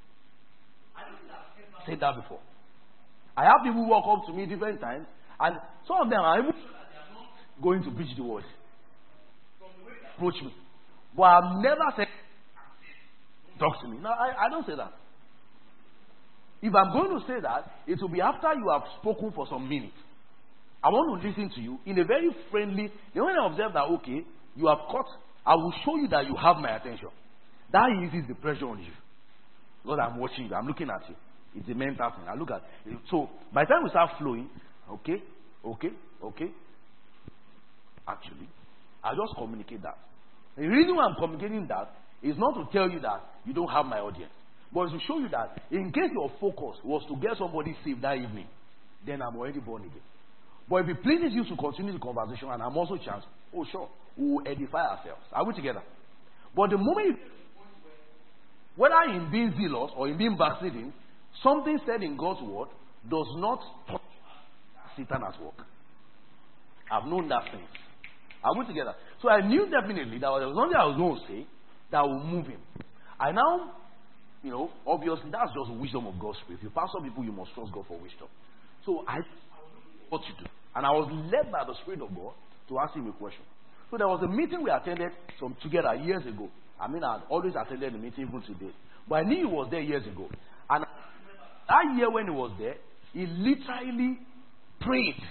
I don't think I've ever said that before. I have people walk up to me different times, and some of them are even sure that they are not going to preach the word. From the way they approach me. But I've never said, talk to me. No, I, I don't say that. If I'm going to say that, it will be after you have spoken for some minutes. I want to listen to you in a very friendly. Then when I observe that, okay, you have caught, I will show you that you have my attention. That eases the pressure on you. Because I'm watching you, I'm looking at you. It's a mental thing. I look at it. So by the time we start flowing, okay, okay, okay. Actually, I just communicate that. The reason why I'm communicating that is not to tell you that you don't have my audience, but to show you that in case your focus was to get somebody saved that evening, then I'm already born again. But if it pleases you to continue the conversation, and I'm also chance, oh sure, we will edify ourselves. Are we together? But the moment you, whether in being zealous or in being backsliding, something said in God's word does not touch Satan at work. I've known that since. Are we together? So I knew definitely that there was something I was going to say that will move him. I now, you know, obviously that's just wisdom of God's spirit. If you pastor people, you must trust God for wisdom. So I, what to do? And I was led by the Spirit of God to ask him a question. So there was a meeting we attended some together years ago. I mean, I had always attended the meeting even today. But I knew he was there years ago. And that year when he was there, he literally prayed.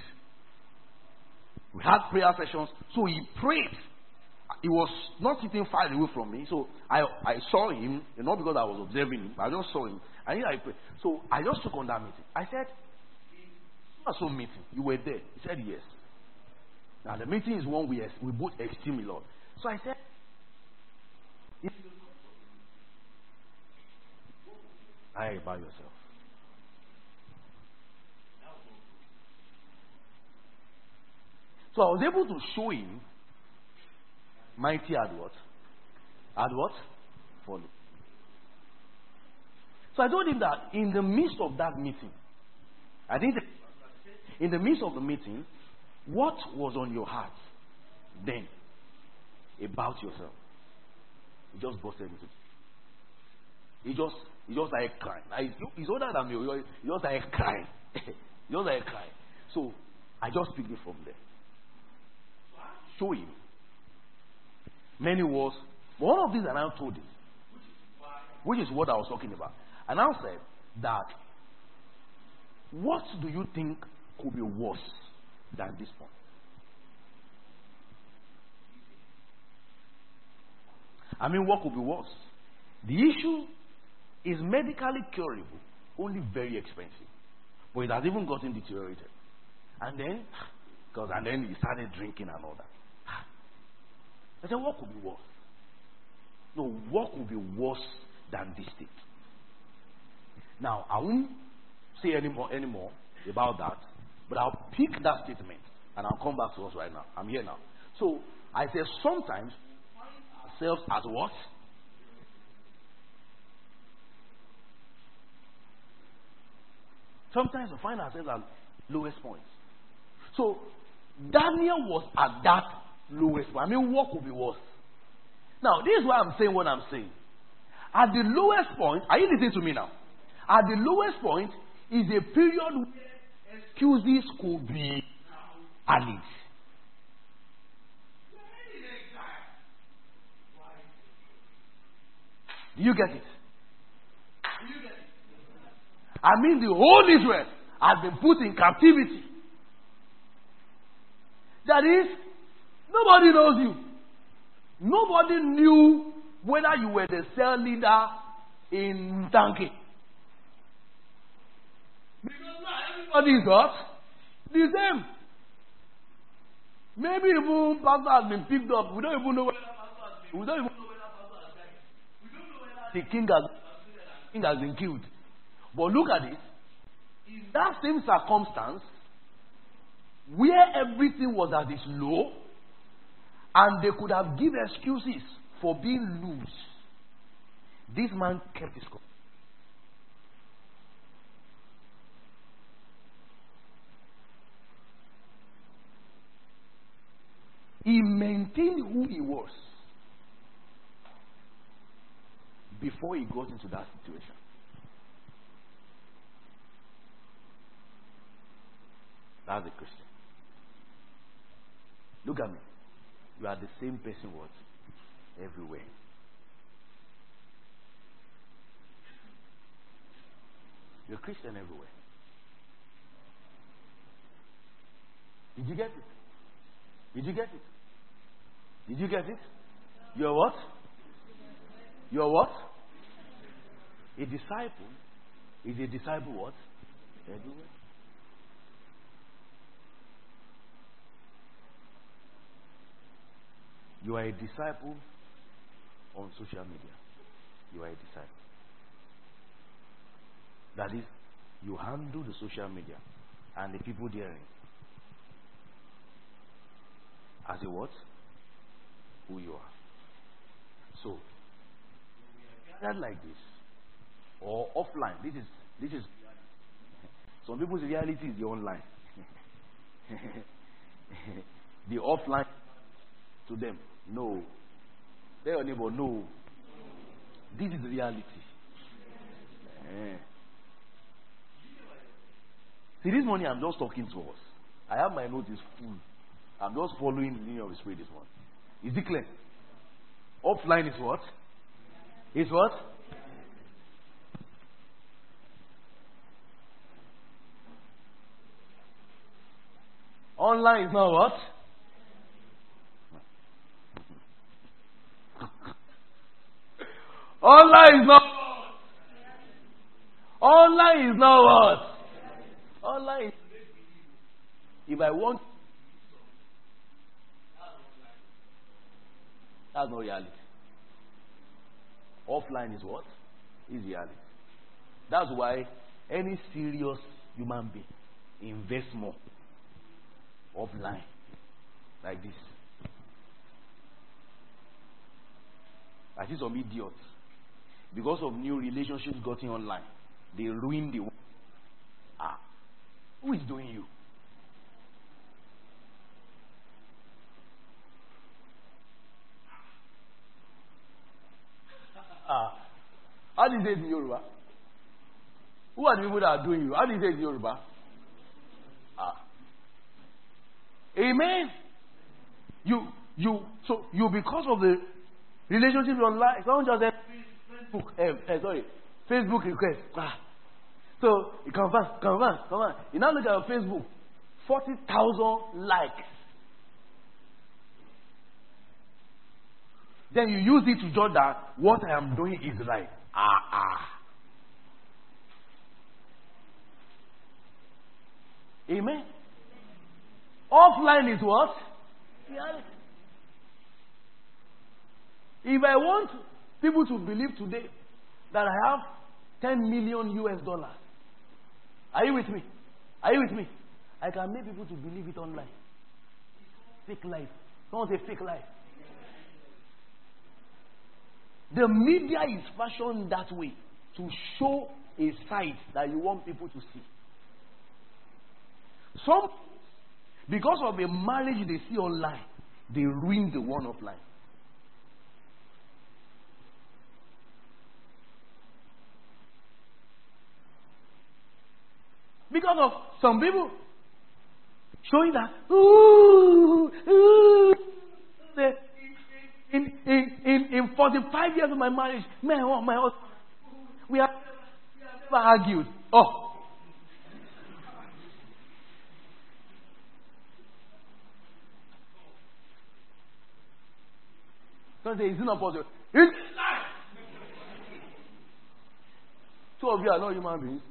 We had prayer sessions. So he prayed. He was not sitting far away from me. So I, I saw him, not because I was observing him, I just saw him. And I prayed. So I just took on that meeting. I said, so meeting, you were there. He said yes. Now the meeting is one we we both esteem a lot. So I said, I about yourself. So I was able to show him mighty at what? At what? Follow. So I told him that in the midst of that meeting, I think that in the midst of the meeting, what was on your heart then about yourself? He just busted into it. He just, he just like crying. Like, he's older than me. He just like crying. He just like crying. So I just picked it from there. Show him. Many words. But one of these I now told him, which is what I was talking about. I now said that what do you think could be worse than this point? I mean, what could be worse? The issue is medically curable, only very expensive. But it has even gotten deteriorated. And then, because and then he started drinking and all that. I said, what could be worse? No, what could be worse than this state? Now, I won't say any more, any more about that, but I'll pick that statement and I'll come back to us right now. I'm here now. So, I said sometimes we find ourselves as what? Sometimes we find ourselves at lowest points. So, Daniel was at that lowest point. I mean, what could be worse? Now, this is why I'm saying what I'm saying. At the lowest point, are you listening to me now? At the lowest point is a period where excuses could be valid. Do you get it? Do you get it? I mean, the whole Israel has been put in captivity. That is, nobody knows you. Nobody knew whether you were the cell leader in Tanke. Because now everybody is what? The same. Maybe even pastor has been picked up. We don't even know whether pastor has been. We don't even know whether pastor has died. We don't know whether the king has, the king has been killed. But look at it. In that same circumstance, where everything was at its low, and they could have given excuses for being loose, this man kept his cool. He maintained who he was before he got into that situation. That's a Christian. Look at me. You are the same person what? Everywhere. You're a Christian everywhere. Did you get it? Did you get it? Did you get it? You're what? You're what? A disciple is a disciple what? Everywhere. You are a disciple on social media. You are a disciple. That is, you handle the social media and the people therein as a what? Who you are. So, gathered like this, or offline. This is this is. Some people's reality is the online. The offline to them, no. Tell your neighbor, no. This is reality. Yeah. See, this morning I'm just talking to us. I have my notes full. I'm just following the linear of the Spirit this morning. Is it clear? Offline is what? Is what? Online is not what? Online is not what? Online is not what? Online is, if I want, that's not reality. Offline is what? Is reality. That's why any serious human being invests more offline like this. I see some idiots, because of new relationships gotten online, they ruin the world. Ah, who is doing you? Ah, how do you say it in Yoruba? Who are the people that are doing you? How do you say it in Yoruba? Ah, amen. You, you, so you, because of the relationship online, someone just said Facebook, eh, eh, sorry, Facebook request. Ah. So you confirm, confirm, confirm. You now look at your Facebook, forty thousand likes. Then you use it to judge that what I am doing is right. Ah, ah. Amen. Offline is what? Reality. If I want people to believe today that I have ten million U S dollars, are you with me? Are you with me? I can make people to believe it online. Fake life. Don't say fake life. The media is fashioned that way to show a side that you want people to see. Some, because of a marriage they see online, they ruin the one offline. Because of some people showing that, ooh, ooh, the, in, in, in, in forty-five years of my marriage, my, my husband, we have never argued. Oh. Don't say, it's not possible. It's two of you are not human beings.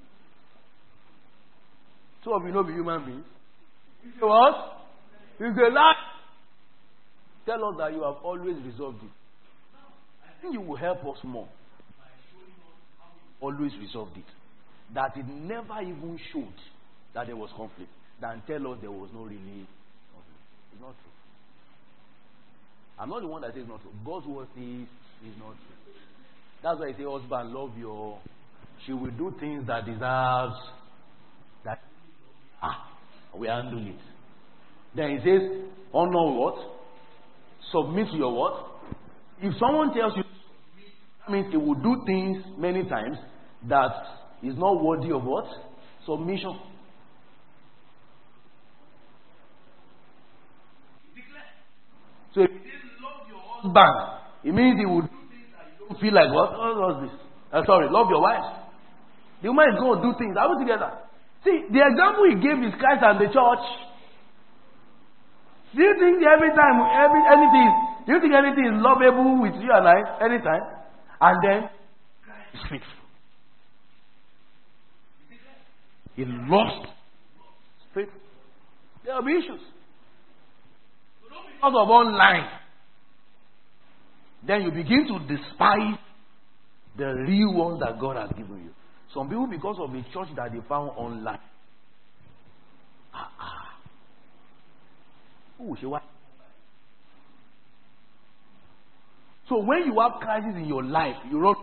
Two of you know be human beings. You say what? It's a lie. Tell us that you have always resolved it. I think you will help us more. Always resolved it. That it never even showed that there was conflict. Than tell us there was no really conflict. It's not true. I'm not the one that says not true. God's word says it's not true. That's why I say, husband, love your. She will do things that deserves that. Ah, we handle it. Then he says, honor what? Submit to your what? If someone tells you, that means he will do things many times that is not worthy of what? Submission. So if you didn't love your husband, it means he will do things that you don't feel like what? What was this? Uh, sorry, love your wife. The woman is going to do things. Are we together? See, the example he gave is Christ and the church. Do you think every time, every anything, do you think anything is lovable with you and I, anytime? And then, Christ is faithful. He lost faith. There will be issues. Because of online, then you begin to despise the real ones that God has given you. Some people, because of the church that they found online. Ah, ah. Ooh, she what? So when you have crisis in your life, you run.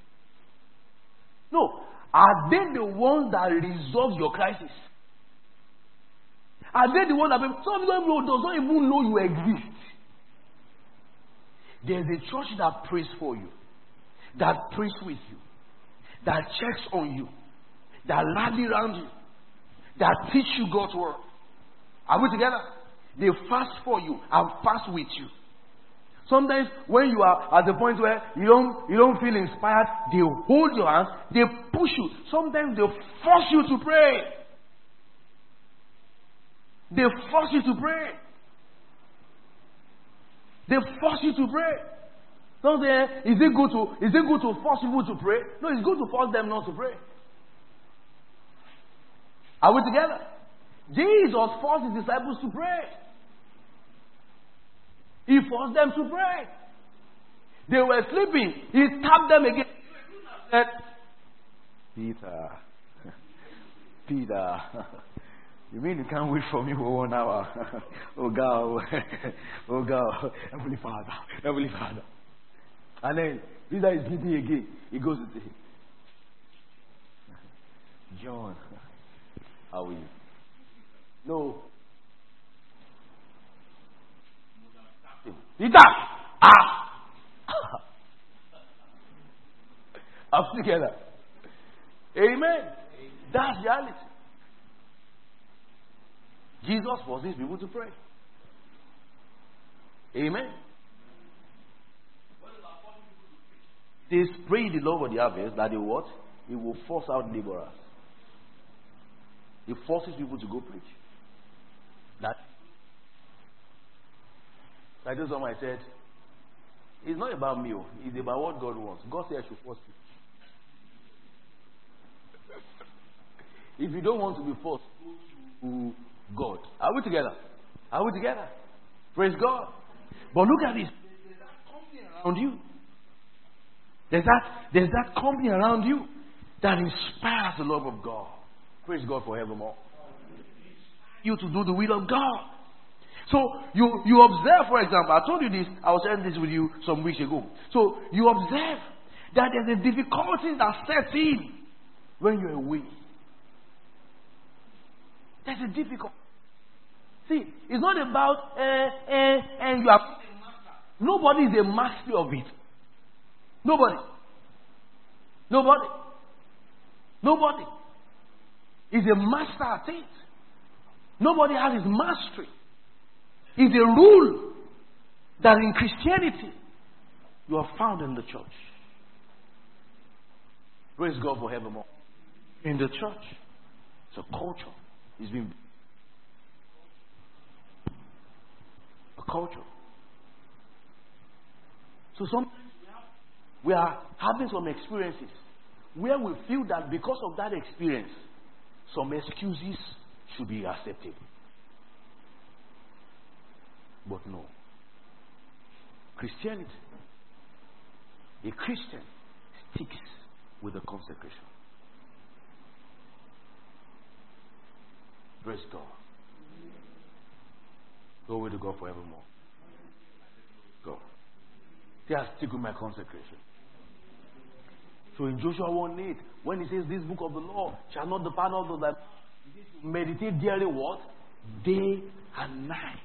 No. Are they the ones that resolve your crisis? Are they the ones that some people does not even know you exist? There's a church that prays for you, that prays with you, that checks on you, that rally around you, that teach you God's word. Are we together? They fast for you and fast with you. Sometimes when you are at the point where you don't you don't feel inspired, they hold your hands, they push you. Sometimes they force you to pray. They force you to pray. They force you to pray. Don't say, is it good to is it good to force people to pray? No, it's good to force them not to pray. Are we together? Jesus forced his disciples to pray. He forced them to pray. They were sleeping. He tapped them again. Said, Peter, Peter, you mean you can't wait for me for one hour? Oh God, oh God, Heavenly Father, Heavenly Father. And then Peter is sleeping again. He goes to say, John, how are you? No. Peter! Ah! Up together. Amen. That's reality. Jesus forces people to pray. Amen. They pray the Lord of the harvest that they what? He will force out laborers. He forces people to go preach. That I told someone, I said, it's not about me, it's about what God wants. God said I should force you. If you don't want to be forced, go to to God. Are we together? Are we together? Praise God. But look at this. There's that company around you. There's that, there's that company around you that inspires the love of God. Praise God forevermore. You to do the will of God. So you, you observe, for example, I told you this, I was sharing this with you some weeks ago. So you observe that there's a difficulty that sets in when you're away. There's a difficulty. See, it's not about uh, uh, and you are nobody is a master of it. Nobody. Nobody. Nobody is a master at it. Nobody has his mastery. It's a rule that in Christianity you are found in the church. Praise God forevermore. In the church, it's a culture. It's been a culture. So sometimes we are having some experiences where we feel that because of that experience, some excuses should be accepted. But no. Christianity, a Christian sticks with the consecration. Praise God. Glory to God forevermore. Go. Say, I stick with my consecration. So in Joshua one eight, when he says, this book of the law shall not depart out of thy mouth, meditate daily what? Day and night.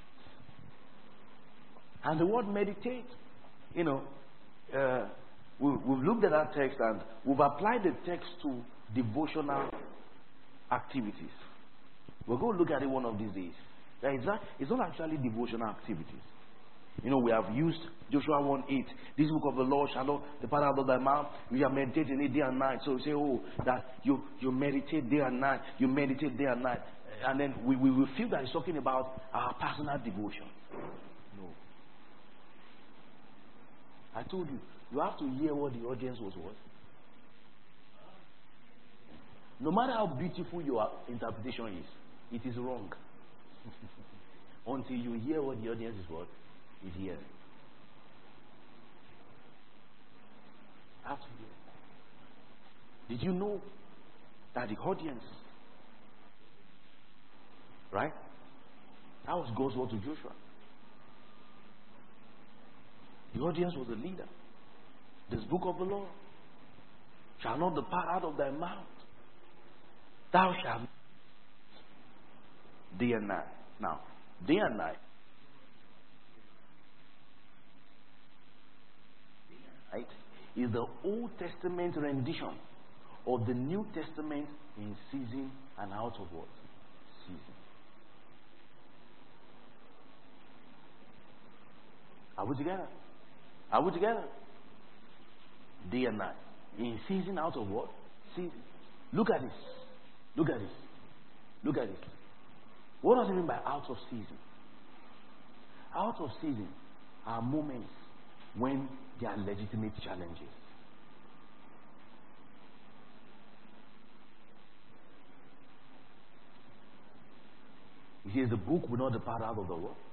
And the word meditate, you know, uh, we, we've looked at that text and we've applied the text to devotional activities. We're going to look at it one of these days. It's not, it's not actually devotional activities. You know, we have used Joshua one eight. This book of the law shall not depart out of thy mouth. You are meditating it day and night. So we say, oh, that you, you meditate day and night. You meditate day and night. And then we, we will feel that it's talking about our personal devotion. No. I told you, you have to hear what the audience was what. No matter how beautiful your interpretation is, it is wrong. Until you hear what the audience is what is hearing. Have to hear. Did you know that the audience, right? That was God's word to Joshua. The audience was the leader. This book of the law shall not depart out of thy mouth. Thou shalt day and night. Now, day and night. Right, is the Old Testament rendition of the New Testament in season and out of what? Season. Are we together? Are we together? Day and night. In season, out of what? Season. Look at this. Look at this. Look at this. What does it mean by out of season? Out of season are moments when there are legitimate challenges. He says the book will not depart out of the world.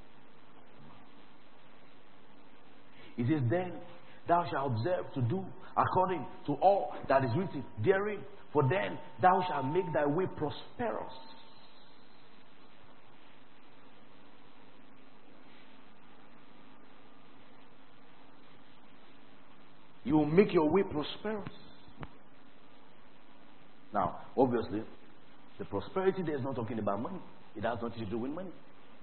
He says, then thou shalt observe to do according to all that is written therein, for then thou shalt make thy way prosperous. You will make your way prosperous. Now, obviously, the prosperity there is not talking about money. It has nothing to do with money.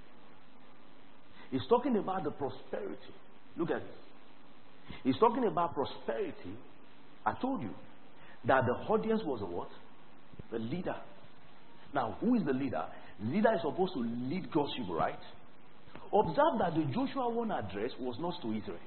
It's talking about the prosperity. Look at this. He's talking about prosperity. I told you that the audience was a what? The leader. Now, who is the leader? The leader is supposed to lead God's people, right? Observe that the Joshua one address was not to Israel.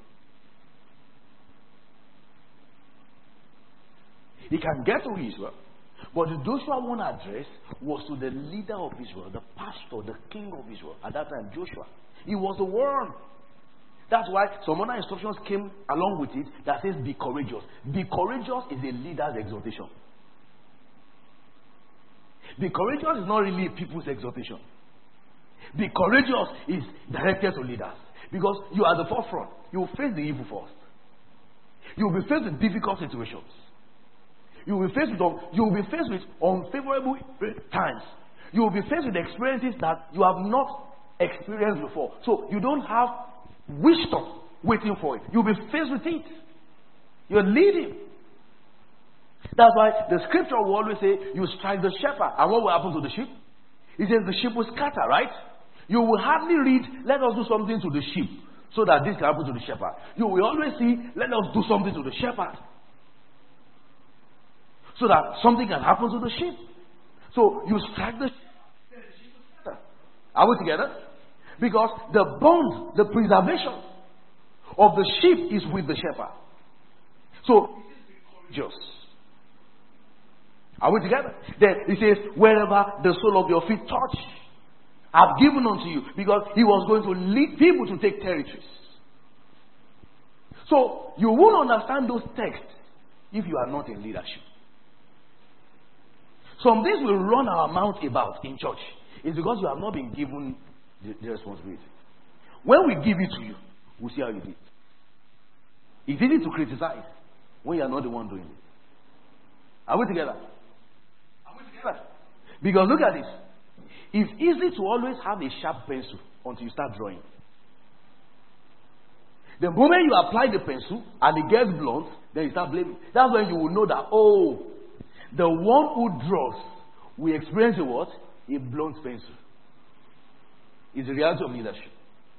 He can get to Israel, but the Joshua one address was to the leader of Israel, the pastor, the king of Israel. At that time, Joshua. He was the one. That's why some other instructions came along with it that says, be courageous. Be courageous is a leader's exhortation. Be courageous is not really people's exhortation. Be courageous is directed to leaders. Because you are the forefront. You will face the evil first. You will be faced with difficult situations. You will be faced with, you will be faced with unfavorable times. You will be faced with experiences that you have not experienced before. So you don't have wisdom waiting for it. You'll be faced with it. You're leading. That's why the scripture will always say, you strike the shepherd. And what will happen to the sheep? It says the sheep will scatter, right? You will hardly read, let us do something to the sheep, so that this can happen to the shepherd. You will always see, let us do something to the shepherd, so that something can happen to the sheep. So you strike the sheep. Are we together? Because the bond, the preservation of the sheep is with the shepherd. So, just. Are we together? Then he says, wherever the sole of your feet touch, I've given unto you. Because he was going to lead people to take territories. So, you won't understand those texts if you are not in leadership. Some things will run our mouth about in church. It's because you have not been given the, the responsibility. When we give it to you, we'll see how you do it. It's easy to criticize when you are not the one doing it. Are we together? Are we together? Because look at this. It's easy to always have a sharp pencil until you start drawing. The moment you apply the pencil and it gets blunt, then you start blaming. That's when you will know that, oh, the one who draws will experience a what? A blunt pencil. It's the reality of leadership.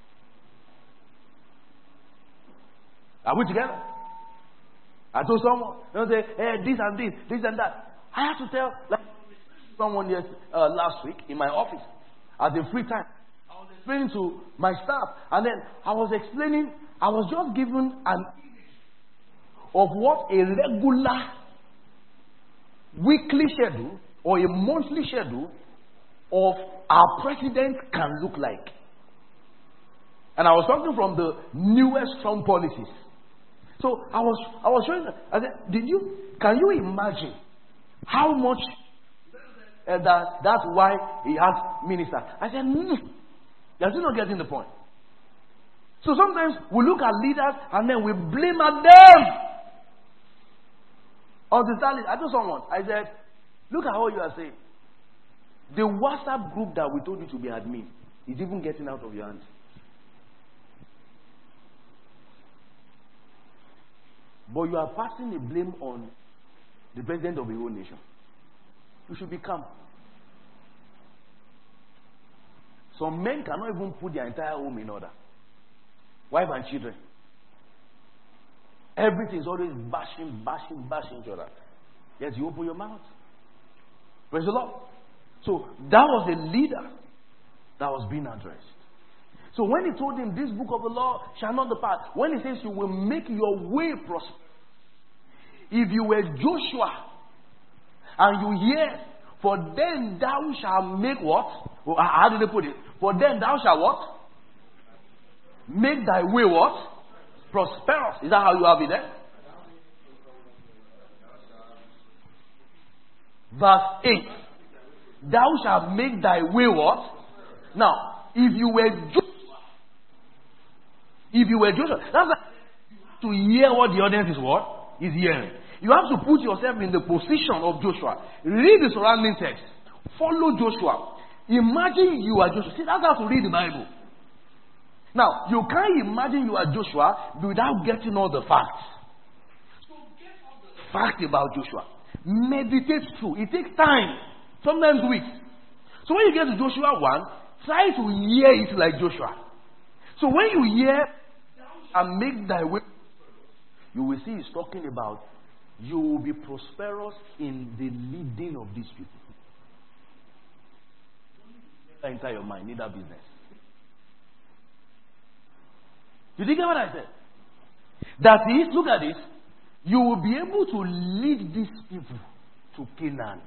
Are we together? I told someone, you know, say, hey, this and this, this and that. I have to tell like someone yes, uh, last week in my office at the free time. I was explaining to my staff, and then I was explaining, I was just given an image of what a regular weekly schedule or a monthly schedule of our president can look like. And I was talking from the newest Trump policies. So I was I was showing them. I said, did you can you imagine how much uh, that that's why he has ministers? I said, no. You're still not getting the point. So sometimes we look at leaders and then we blame at them. On the start, I told someone, I said, look at what you are saying. The WhatsApp group that we told you to be admin is even getting out of your hands. But you are passing the blame on the president of the whole nation. You should be calm. Some men cannot even put their entire home in order. Wife and children. Everything is always bashing, bashing, bashing each other. Yes, you open your mouth. Praise the Lord. So that was a leader that was being addressed. So when he told him, this book of the law shall not depart, when he says you will make your way prosperous, if you were Joshua and you hear, for then thou shalt make what? Well, how did they put it? For then thou shalt what? Make thy way what? Prosperous. Is that how you have it there? Verse eight. Thou shalt make thy way what? Now, if you were Joshua, if you were Joshua, that's like to hear what the audience is what? Is hearing. You have to put yourself in the position of Joshua. Read the surrounding text. Follow Joshua. Imagine you are Joshua. See, that's how to read the Bible. Now, you can't imagine you are Joshua without getting all the facts. So get all the facts about Joshua. Meditate through. It takes time. Sometimes weeks. So when you get to Joshua one, try to hear it like Joshua. So when you hear and make thy way, you will see he's talking about you will be prosperous in the leading of these people. Don't enter your mind, neither business. Did you get what I said? That is, look at this, you will be able to lead these people to Canaan.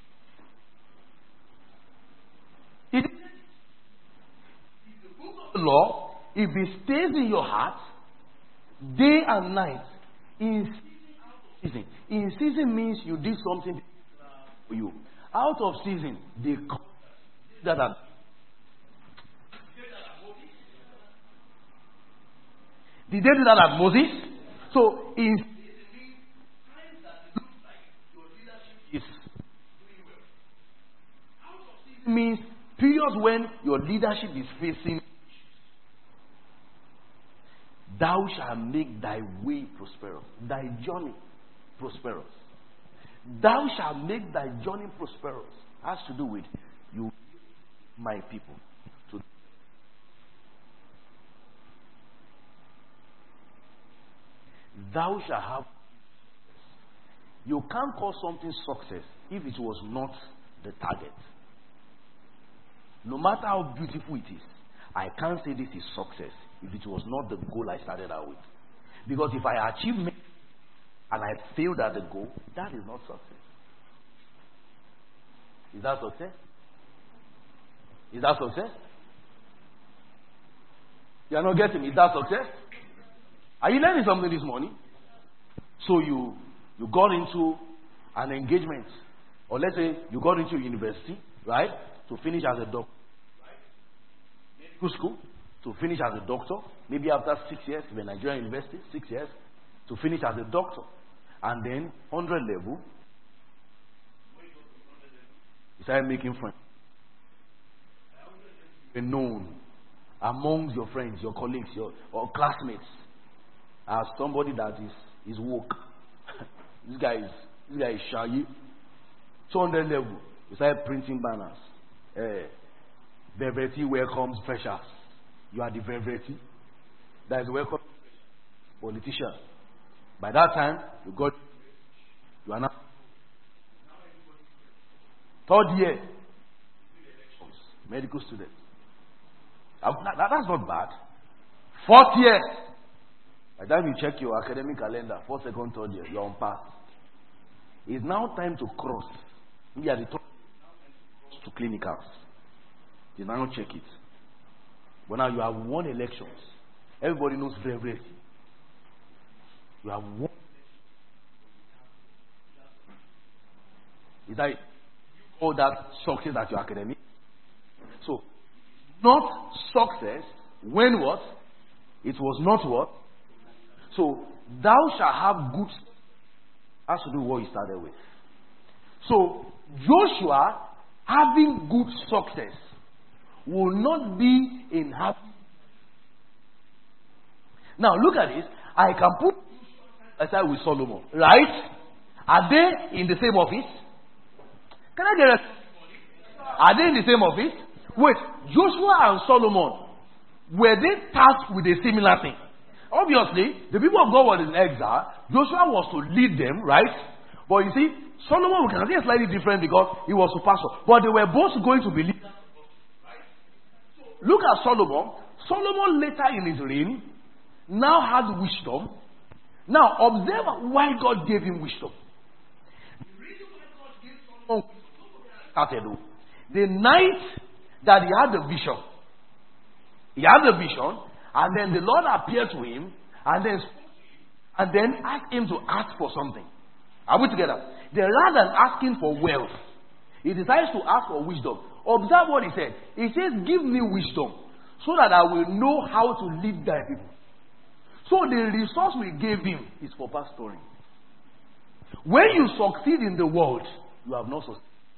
It is the book of the law, if it stays in your heart, day and night, in season, in season means you did something for you. Out of season, they come that are did they do that at Moses? So in is means periods when your leadership is facing, thou shalt make thy way prosperous, thy journey prosperous. Thou shalt make thy journey prosperous. Has to do with you, my people. So thou shalt have. You can't call something success if it was not the target. No matter how beautiful it is, I can't say this is success if it was not the goal I started out with. Because if I achieve and I failed at the goal, that is not success. Is that success? Is that success? You are not getting me. Is that success? Are you learning something this morning? So you you got into an engagement, or let's say you got into university, right? To finish as a doctor, right? Medical school to finish as a doctor. Maybe after six years, in Nigerian university, six years to finish as a doctor, and then hundred level, you started making friends. You're known among your friends, your colleagues, your or classmates as somebody that is is woke. This guy is this guy is shy. two hundred level, you started printing banners. Uh, Verveti welcomes freshers. You are the Verveti. That is welcome politician. By that time, you got you are now third year medical student. That, that, that's not bad. Fourth year. By the time you check your academic calendar, fourth, second, third year, you're on pass. It's now time to cross. We are the top to clinicals. You now check it. But now you have won elections. Everybody knows very, very. You have won. Is that it? All that success at your academic? So, not success when what? It was not what? So, thou shalt have good. Has to do with what you started with. So, Joshua having good success will not be in happy. Now, look at this. I can put aside with Solomon, right? Are they in the same office? Can I get a... Are they in the same office? Wait, Joshua and Solomon, were they tasked with a similar thing? Obviously, the people of God were in exile. Joshua was to lead them, right? But you see, Solomon, we can see slightly different because he was a pastor. But they were both going to be leaders. Look at Solomon. Solomon later in his reign now has wisdom. Now observe why God gave him wisdom. The reason why God gave Solomon wisdom, the night that he had the vision, he had the vision, and then the Lord appeared to him, and then and then asked him to ask for something. Are we together? Then rather than asking for wealth, he decides to ask for wisdom. Observe what he said. He says, give me wisdom so that I will know how to lead thy people. So the resource we gave him is for pastoring. When you succeed in the world, you have not succeeded.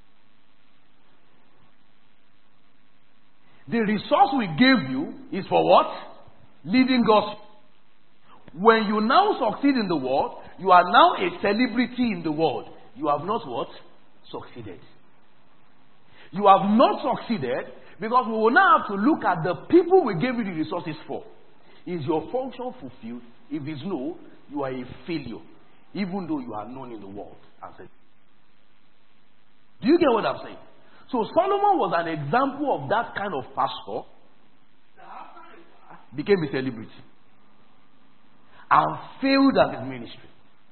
The resource we gave you is for what? Leading gospel. When you now succeed in the world, you are now a celebrity in the world. You have not what? Succeeded. You have not succeeded because we will now have to look at the people we gave you the resources for. Is your function fulfilled? If it's no, you are a failure, even though you are known in the world as a. Do you get what I'm saying? So Solomon was an example of that kind of pastor that became a celebrity and failed at his ministry.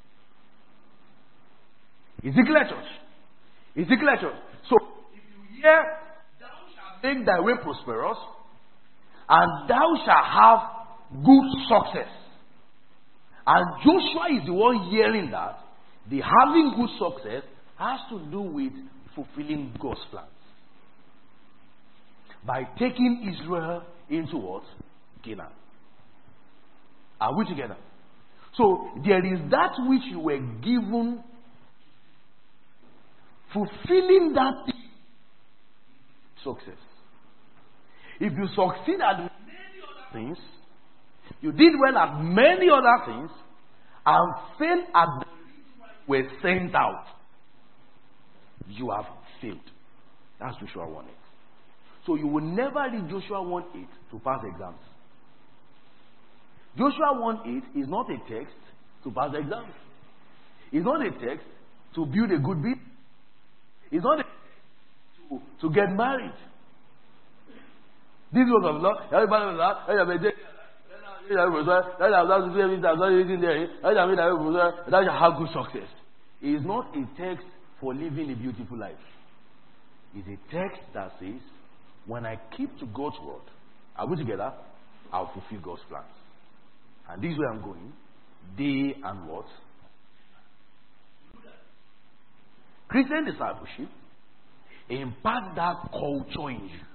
Ezekiel church. Ezekiel church. So if you hear, thou shalt make thy way prosperous, and thou shalt have good success. And Joshua is the one hearing that. The having good success has to do with fulfilling God's plans. By taking Israel into what? Canaan. Are we together? So there is that which you were given. Fulfilling that thing, success. If you succeed at many other things, you did well at many other things, and fail at the were sent out, you have failed. That's Joshua one eight. So you will never read Joshua one eight to pass exams. Joshua one eight is not a text to pass exams. It's not a text to build a good business. It's not a text to, to get married. This was of law. Everybody was that. That's how good success. It is not a text for living a beautiful life. It's a text that says, when I keep to God's word, are we together? I'll fulfill God's plans. And this is where I'm going. Day and what? Christian discipleship impart that culture in you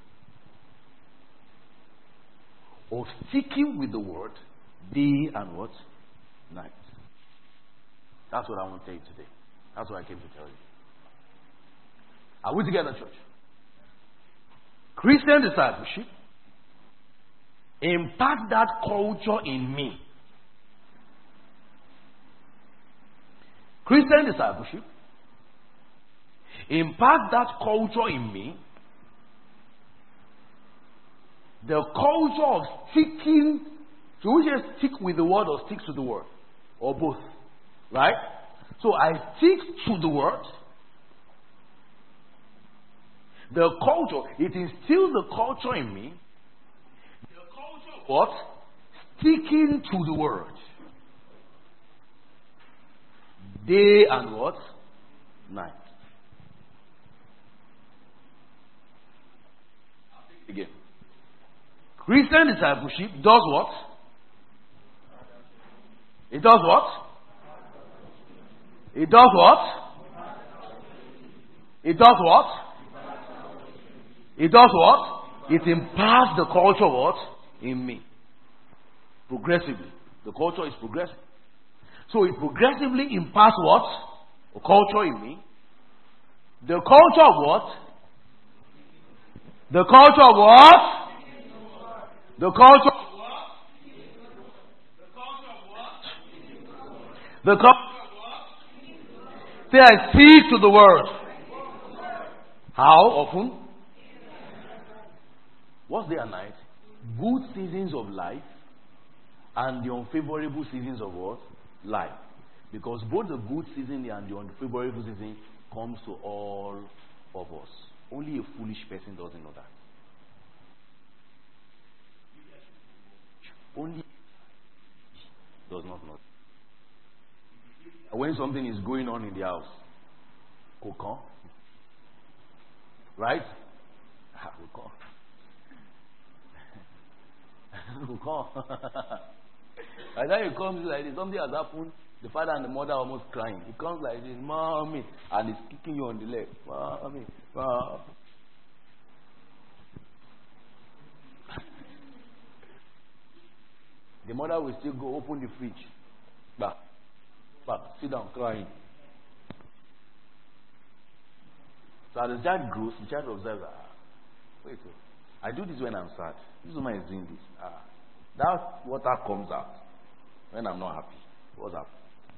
of sticking with the word day and what? Night. That's what I want to tell you today. That's what I came to tell you. Are we together, church? Christian discipleship impart that culture in me. Christian discipleship impart that culture in me. The culture of sticking, so we just stick with the word or stick to the word, or both, right? So I stick to the word. The culture, it instills the culture in me. The culture of what? Sticking to the word. Day and what? Night. Again. Christian discipleship does what? It does what? It does what? It does what? It does what? It imparts the culture what? In me. Progressively. The culture is progressive. So it progressively imparts what? A culture in me. The culture of what? The culture of what? The culture of what? The culture of what? The culture of what? Say, I speak to the word. How often? What's day and night? Good seasons of life and the unfavorable seasons of what? Life. Because both the good season and the unfavorable season comes to all of us. Only a foolish person doesn't know that. Only does not know. When something is going on in the house, cocon, right? Cocon. Cocon. By the time it comes like this, something has happened. The father and the mother are almost crying. He comes like this, mommy, and he's kicking you on the leg, mommy, mommy. The mother will still go open the fridge. Back. Back. Sit down crying. So as the child grows, the child observes, ah, wait, wait. I do this when I'm sad. This woman is doing this. Ah, that water comes out when I'm not happy. What's up?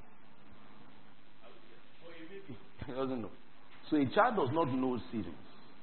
He doesn't know. So a child does not know seasons.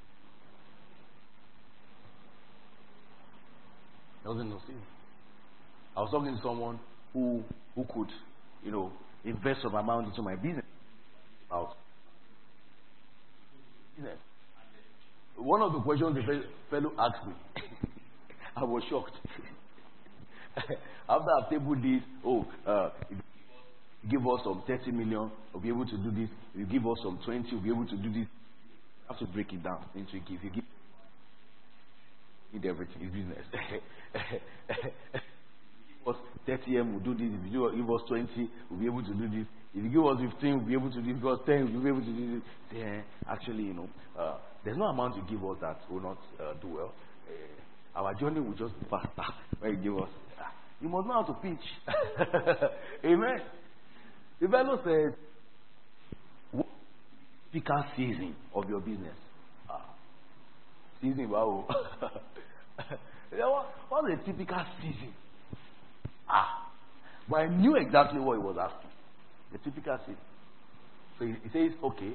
He doesn't know seasons. I was talking to someone who who could, you know, invest some amount into my business. About business. One of the questions the fellow asked me, I was shocked. After I've tabled this, oh, uh, if you give us some thirty million, we'll be able to do this. If you give us some twenty, we'll be able to do this. You have to break it down into a give. You give need everything. It's business. give us thirty M, we'll do this. If you give us twenty, we'll be able to do this. If you give us fifteen, we'll be able to do this. If you give us ten, we'll be able to do this. Then, actually, you know, uh, there's no amount you give us that will not uh, do well. Uh, our journey will just be faster when you give us. Uh, you must know how to pitch. Amen. The Bible says, what typical season of your business? Ah, season, wow. what, what's a typical season? Ah, but I knew exactly what he was asking. The typical season. So he, he says, okay,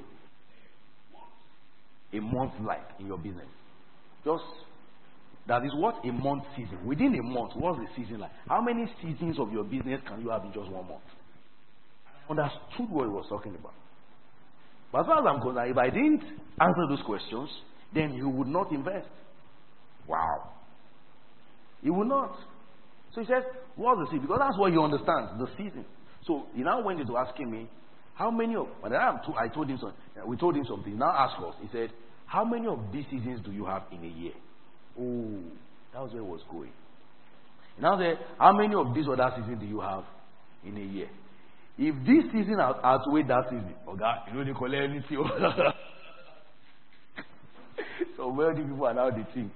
a month like in your business. Just, that is what a month season. Within a month, what's the season like? How many seasons of your business can you have in just one month? Understood what he was talking about. But as far as I'm concerned, if I didn't answer those questions, then he would not invest. Wow. He would not. So he says, what's the season? Because that's what he understands, the season. So he now went into asking me, how many of, but I told him something, we told him something. He now asked us, he said, how many of these seasons do you have in a year? Oh, that was where he was going. He now said, how many of these other seasons do you have in a year? If this season outweighs that season, oh God, you don't collect anything. So wealthy people are now they think.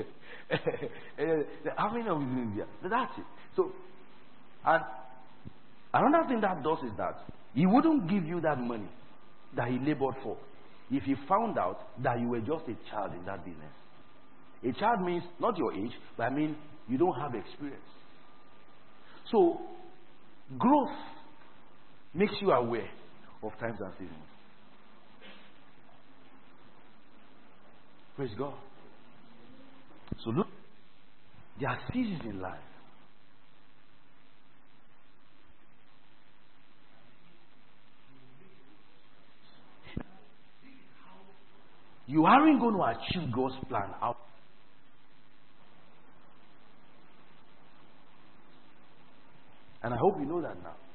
How many of these in here? That's it. So, and another thing that does is that he wouldn't give you that money that he labored for if he found out that you were just a child in that business. A child means not your age, but I mean you don't have experience. So, growth makes you aware of times and seasons. Praise God. So look, there are seasons in life. You aren't going to achieve God's plan out. And I hope you know that now.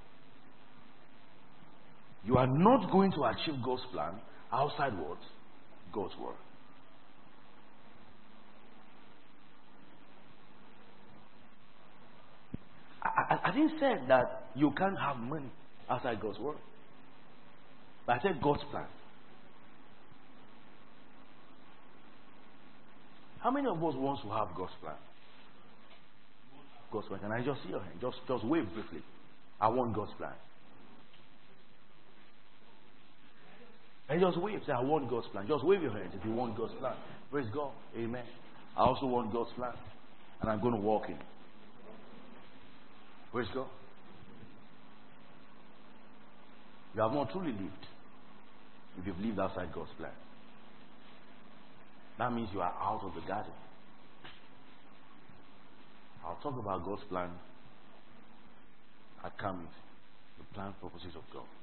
You are not going to achieve God's plan outside what? God's word. I, I, I didn't say that you can't have money outside God's word. But I said God's plan. How many of us want to have God's plan? God's plan. Can I just see your hand? Just, just wave briefly. I want God's plan. And just wave. Say, I want God's plan. Just wave your hands if you want God's plan. Praise God. Amen. I also want God's plan. And I'm going to walk in. Praise God. You have not truly lived if you've lived outside God's plan. That means you are out of the garden. I'll talk about God's plan at coming, the plan purposes of God.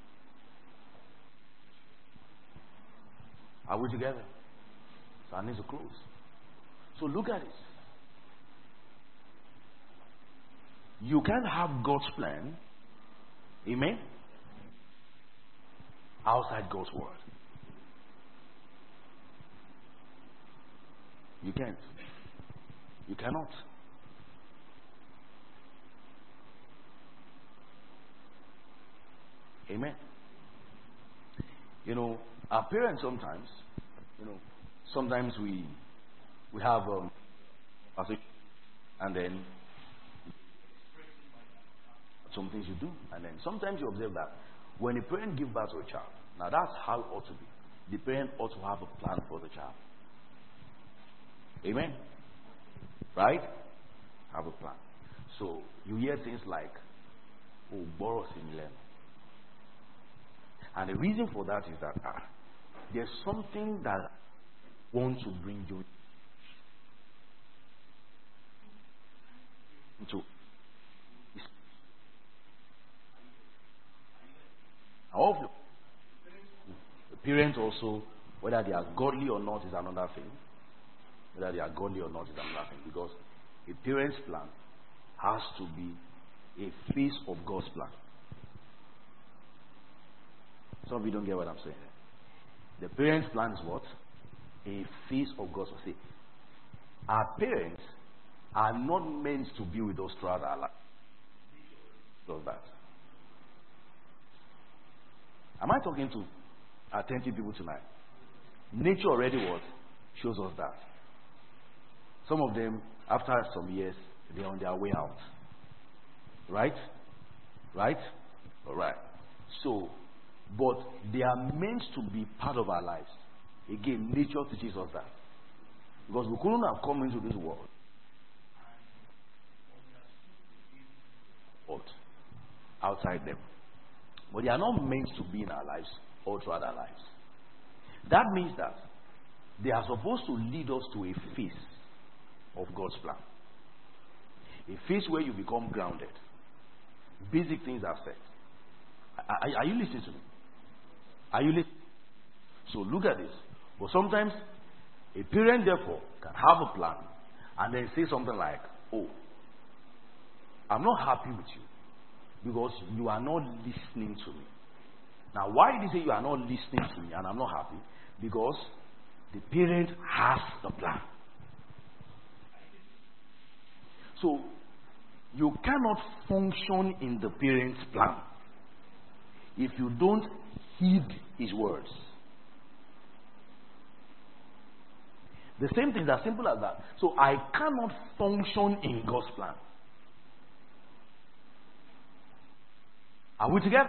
Are we together? So I need to close. So look at it. You can't have God's plan, amen, outside God's word. You can't. You cannot. Amen. You know, our parents sometimes, you know, sometimes we we have um, and then some things you do, and then sometimes you observe that when a parent gives birth to a child, now that's how it ought to be. The parent ought to have a plan for the child. Amen. Right? Have a plan. So you hear things like, oh, borrow similar. And the reason for that is that ah, there's something that wants to bring you into. All of you, the parents also, whether they are godly or not is another thing. Whether they are godly or not is another thing. Because a parent's plan has to be a face of God's plan. Some of you don't get what I'm saying. The parent's plan is what? A face of God's plan. See, our parents are not meant to be with us throughout our life. Does that? Am I talking to attentive people tonight? Nature already what shows us that. Some of them, after some years, they're on their way out. Right? Right? All right. So, but they are meant to be part of our lives. Again, nature teaches us that. Because we couldn't have come into this world outside them. But they are not meant to be in our lives all throughout our lives. That means that they are supposed to lead us to a phase of God's plan. A phase where you become grounded. Basic things are set. Are, are you listening to me? Are you listening? So look at this. But sometimes a parent therefore can have a plan and then say something like, oh, I'm not happy with you because you are not listening to me. Now, why did he say you are not listening to me and I'm not happy? Because the parent has the plan. So, you cannot function in the parent's plan if you don't heed his words. The same thing is as simple as that. So, I cannot function in God's plan. Are we together?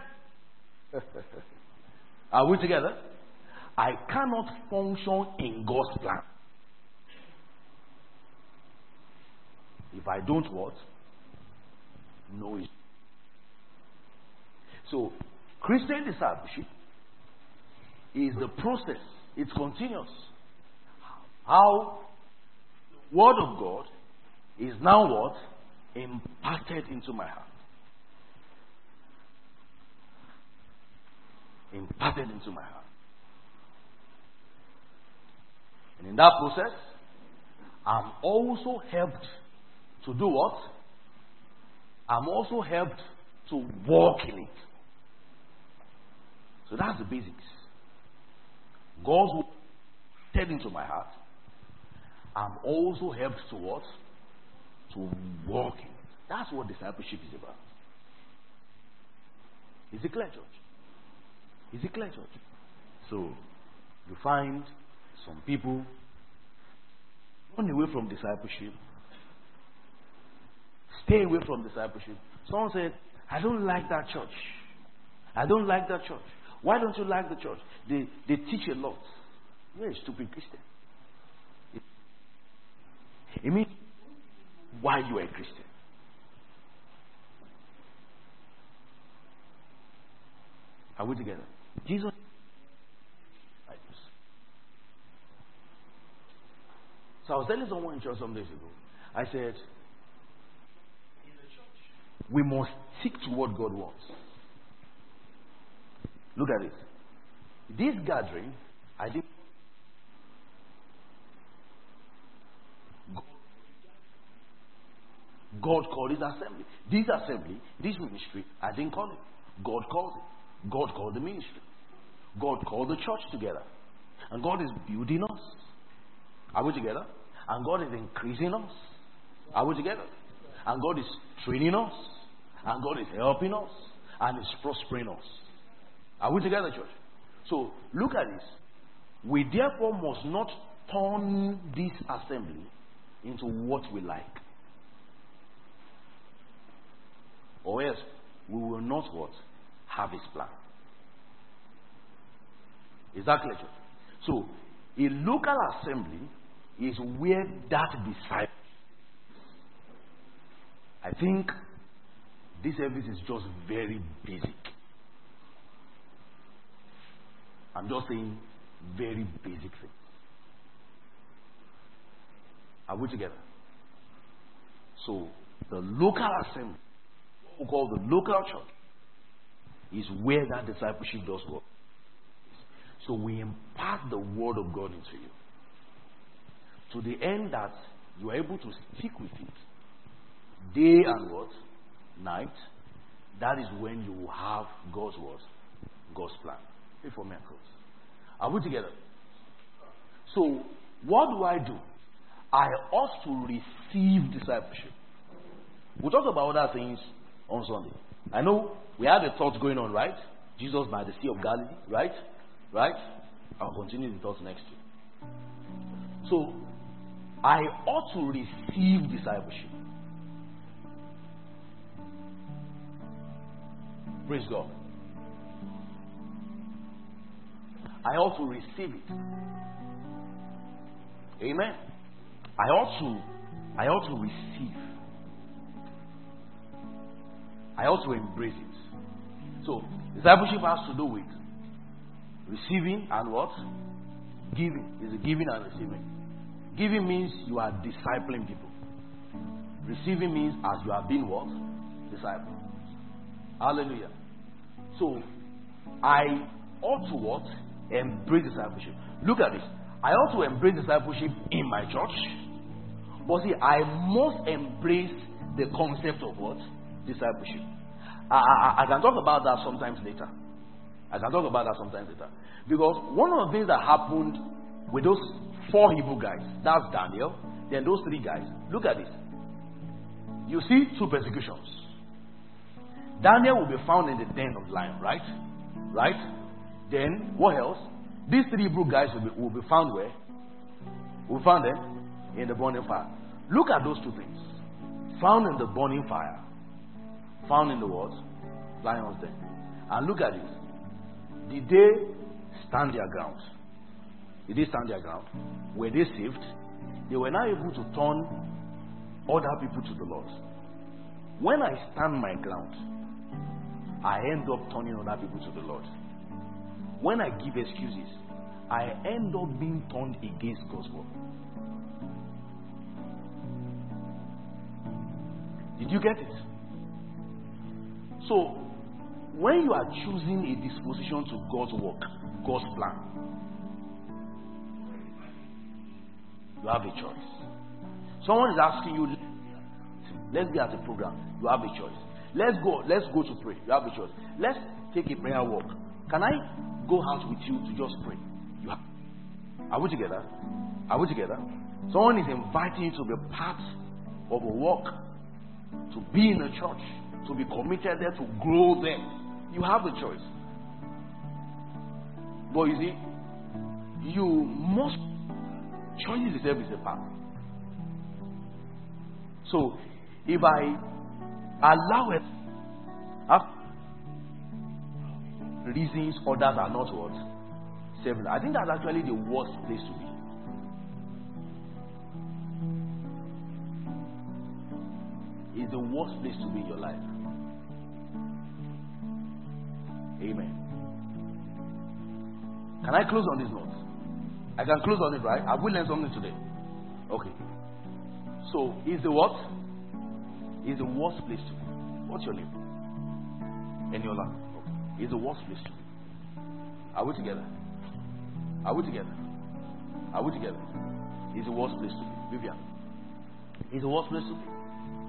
Are we together? I cannot function in God's plan if I don't what? Know it. So, Christian discipleship is the process. It's continuous. How the Word of God is now what? Imparted into my heart. Imparted into my heart. And in that process, I'm also helped to do what? I'm also helped to walk in it. So that's the basics. God's word entered into my heart. I'm also helped to what? To walk in it. That's what discipleship is about. Is it clear, church? Is it clear, church? So, you find some people run away from discipleship. Stay away from discipleship. Someone said, I don't like that church. I don't like that church. Why don't you like the church? They, they teach a lot. You're a stupid Christian. It means why you are a Christian. Are we together? Jesus. So I was telling someone in church some days ago. I said, we must stick to what God wants. Look at it. This gathering, I think God called his assembly. This assembly, this ministry, I didn't call it. God called it. God called the ministry. God called the church together. And God is building us. Are we together? And God is increasing us. Are we together? And God is training us. And God is helping us. And is prospering us. Are we together, church? So, look at this. We therefore must not turn this assembly into what we like. Or else, we will not what? Have his plan. Is that clear, church? So, a local assembly is where that disciple. I think this service is just very basic. I'm just saying very basic things. Are we together? So, the local assembly, what we call the local church, is where that discipleship does work. So we impart the word of God into you. To the end that you are able to stick with it. Day and what? Night. That is when you will have God's word. God's plan. Pray for miracles. Are we together? So, what do I do? I ought to receive discipleship. We'll talk about other things on Sunday. I know we had a thought going on, right? Jesus by the Sea of Galilee, right? Right? I'll continue the thought next week. So, I ought to receive discipleship. Praise God. I ought to receive it. Amen. I ought to, I ought to receive. I ought to embrace it. So, discipleship has to do with receiving and what? Giving. Is it giving and receiving? Giving means you are discipling people. Receiving means as you are being what? Disciple. Hallelujah. So, I ought to what? Embrace discipleship. Look at this. I ought to embrace discipleship in my church. But see, I must embrace the concept of what? Discipleship. I, I, I can talk about that sometimes later. I can talk about that sometimes later. Because one of the things that happened with those four Hebrew guys, that's Daniel, then those three guys, look at this. You see two persecutions. Daniel will be found in the den of lions, right? Right? Then, what else? These three Hebrew guys will be, will be found where? We found them in the burning fire. Look at those two things. Found in the burning fire. Found in the what? Lions den. And look at this. Did they stand their ground? Did they stand their ground? Were they saved? They were not able to turn other people to the Lord. When I stand my ground, I end up turning other people to the Lord. When I give excuses, I end up being turned against gospel. Did you get it? So, when you are choosing a disposition to God's work, God's plan, you have a choice. Someone is asking you, let's be at a program. You have a choice. Let's go. Let's go to pray. You have a choice. Let's take a prayer walk. Can I go out with you to just pray? You have. Are we together? Are we together? Someone is inviting you to be part of a walk, to be in a church, to be committed there, to grow there. You have a choice. But you see, you must. Choice itself is a path. So, if I allow it, reasons others are not what? Serving. I think that's actually the worst place to be. It's the worst place to be in your life. Amen. Can I close on this note? I can close on it, right? Have we learned something today? Okay. So, is the what? Is the worst place to be. What's your name? Eniola. Okay. Is the worst place to be. Are we together? Are we together? Are we together? Is the worst place to be. Vivian. Is the worst place to be.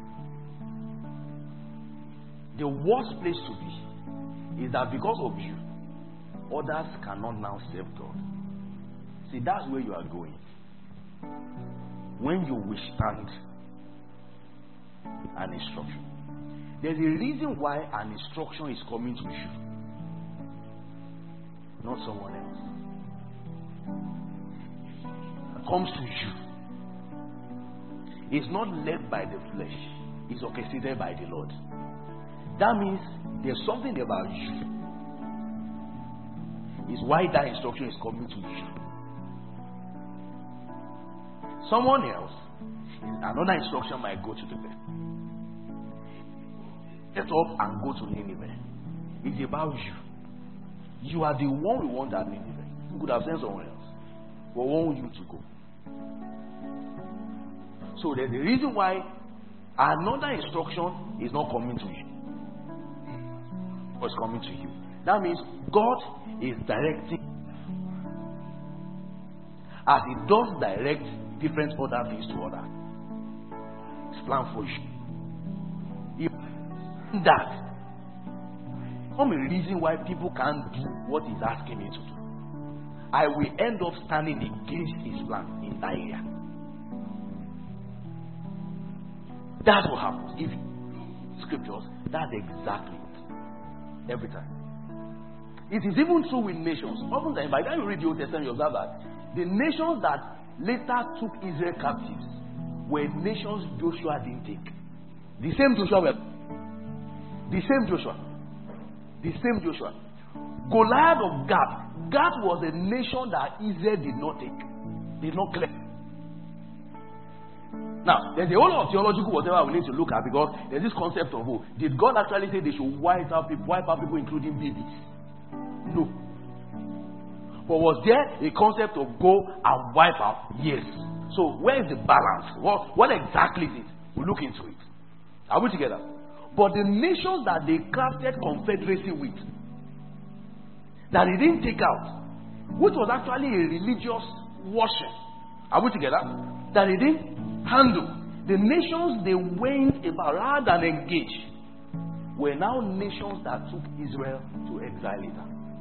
The worst place to be is that because of you, others cannot now serve God. See, that's where you are going. When you withstand an instruction. There's a reason why an instruction is coming to you, not someone else. It comes to you. It's not led by the flesh. It's orchestrated by the Lord. That means there's something about you. It's why that instruction is coming to you. Someone else, another instruction might go to the bed. Get up and go to Nineveh. It's about you. You are the one we want at Nineveh. You could have sent someone else. But we want you to go. So there's a reason why another instruction is not coming to you. It's coming to you. That means God is directing. As He does direct different other things to others. It's planned for you. If that some reason why people can't do what He's asking me to do, I will end up standing against His plan in that area. That's what happens. If you read scriptures, that's exactly it. Every time. It is even true with nations. Oftentimes, by the time you read the Old Testament, you observe that the nations that later took Israel captives were nations Joshua didn't take. The same Joshua were, the same Joshua. The same Joshua. Goliath of Gath. Gath was a nation that Israel did not take. Did not claim. Now, there's a whole lot of theological whatever we need to look at, because there's this concept of, oh, did God actually say they should wipe out people, wipe out people including babies? No. But was there a concept of go and wipe out? Yes. So where is the balance? What, what exactly is it? We'll look into it. Are we together? But the nations that they crafted confederacy with, that they didn't take out, which was actually a religious worship, are we together? That they didn't handle. The nations they went about rather than engage were now nations that took Israel to exile later.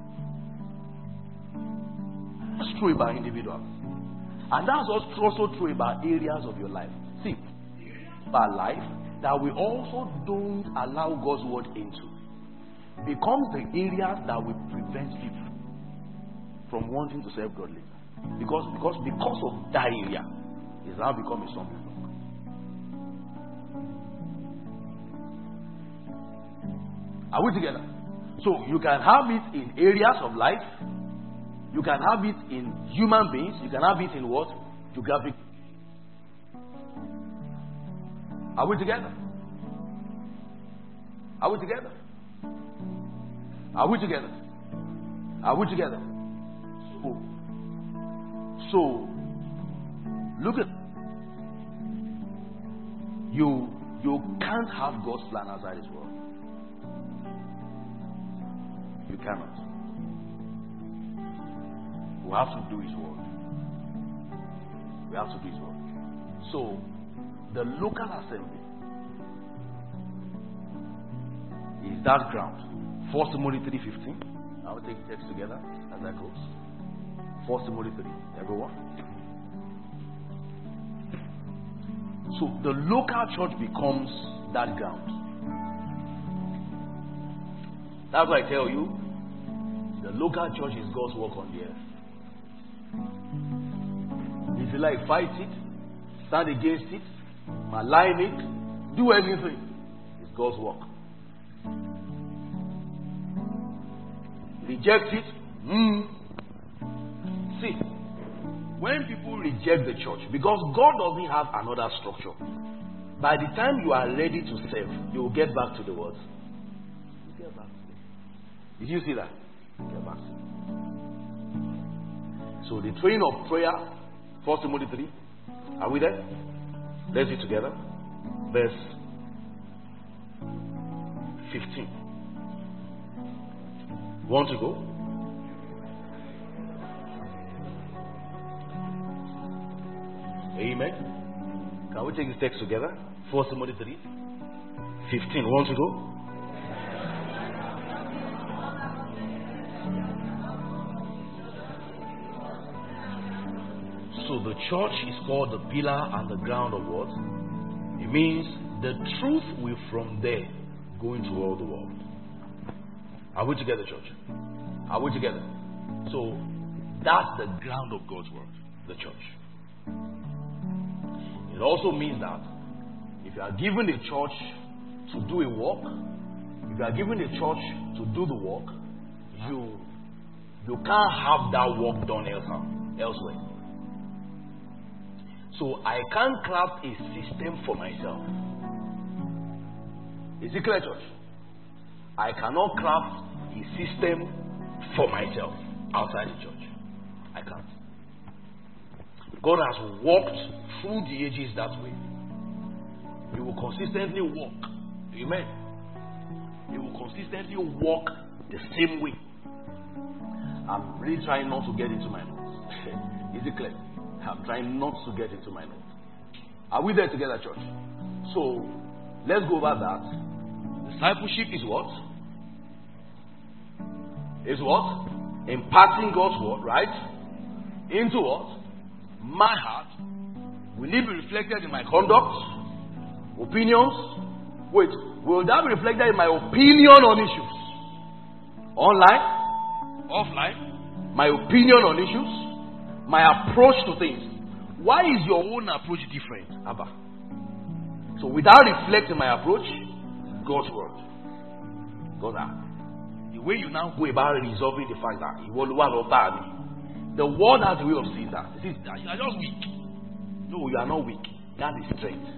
That's true about individuals. And that's also true about areas of your life. See, about life that we also don't allow God's word into becomes the areas that will prevent people from wanting to serve God later. Because, because, because of that area, it's now become a stumbling block. Are we together? So you can have it in areas of life. You can have it in human beings. You can have it in what? Geographic. Are we together? Are we together? Are we together? Are we together? So, so look at you. You can't have God's plan outside His word. You cannot. We have to do His word. We have to do His word. So, the local assembly is that ground. First Timothy three fifteen. I will take the text together as I close. First Timothy three. Everyone. So, the local church becomes that ground. That's why I tell you, the local church is God's work on the earth. If you like, fight it, stand against it, malign it, do anything. It's God's work. Reject it. Mm. See, when people reject the church, because God doesn't have another structure, by the time you are ready to serve, you will get back to the word. You get back to it. Did you see that? Get back to it. So the train of prayer, First Timothy three. Are we there? Let's read together. Verse fifteen. Want to go? Amen. Can we take this text together? First Timothy three. fifteen. Want to go? So the church is called the pillar and the ground of what? It means the truth will from there go into all the world. Are we together, church? Are we together? So that's the ground of God's word, the church. It also means that if you are given a church to do a work, if you are given a church to do the work, you you can't have that work done elsewhere. So I can't craft a system for myself. Is it clear, church? I cannot craft a system for myself outside the church. I can't. God has walked through the ages that way. He will consistently walk. Amen. He will consistently walk the same way. I'm really trying not to get into my notes. Is it clear? I'm trying not to get into my notes. Are we there together, church? So, let's go over that. Discipleship is what? Is what? Imparting God's word, right? Into what? My heart. Will it be reflected in my conduct? Opinions? Wait, will that be reflected in my opinion on issues? Online? Offline? My opinion on issues? My approach to things? Why is your own approach different, Abba? So without reflecting my approach, God's word. God's act. The way you now go about resolving the fact that you will the world has a way of seeing that. It is, you are just weak. No, you are not weak. That is strength.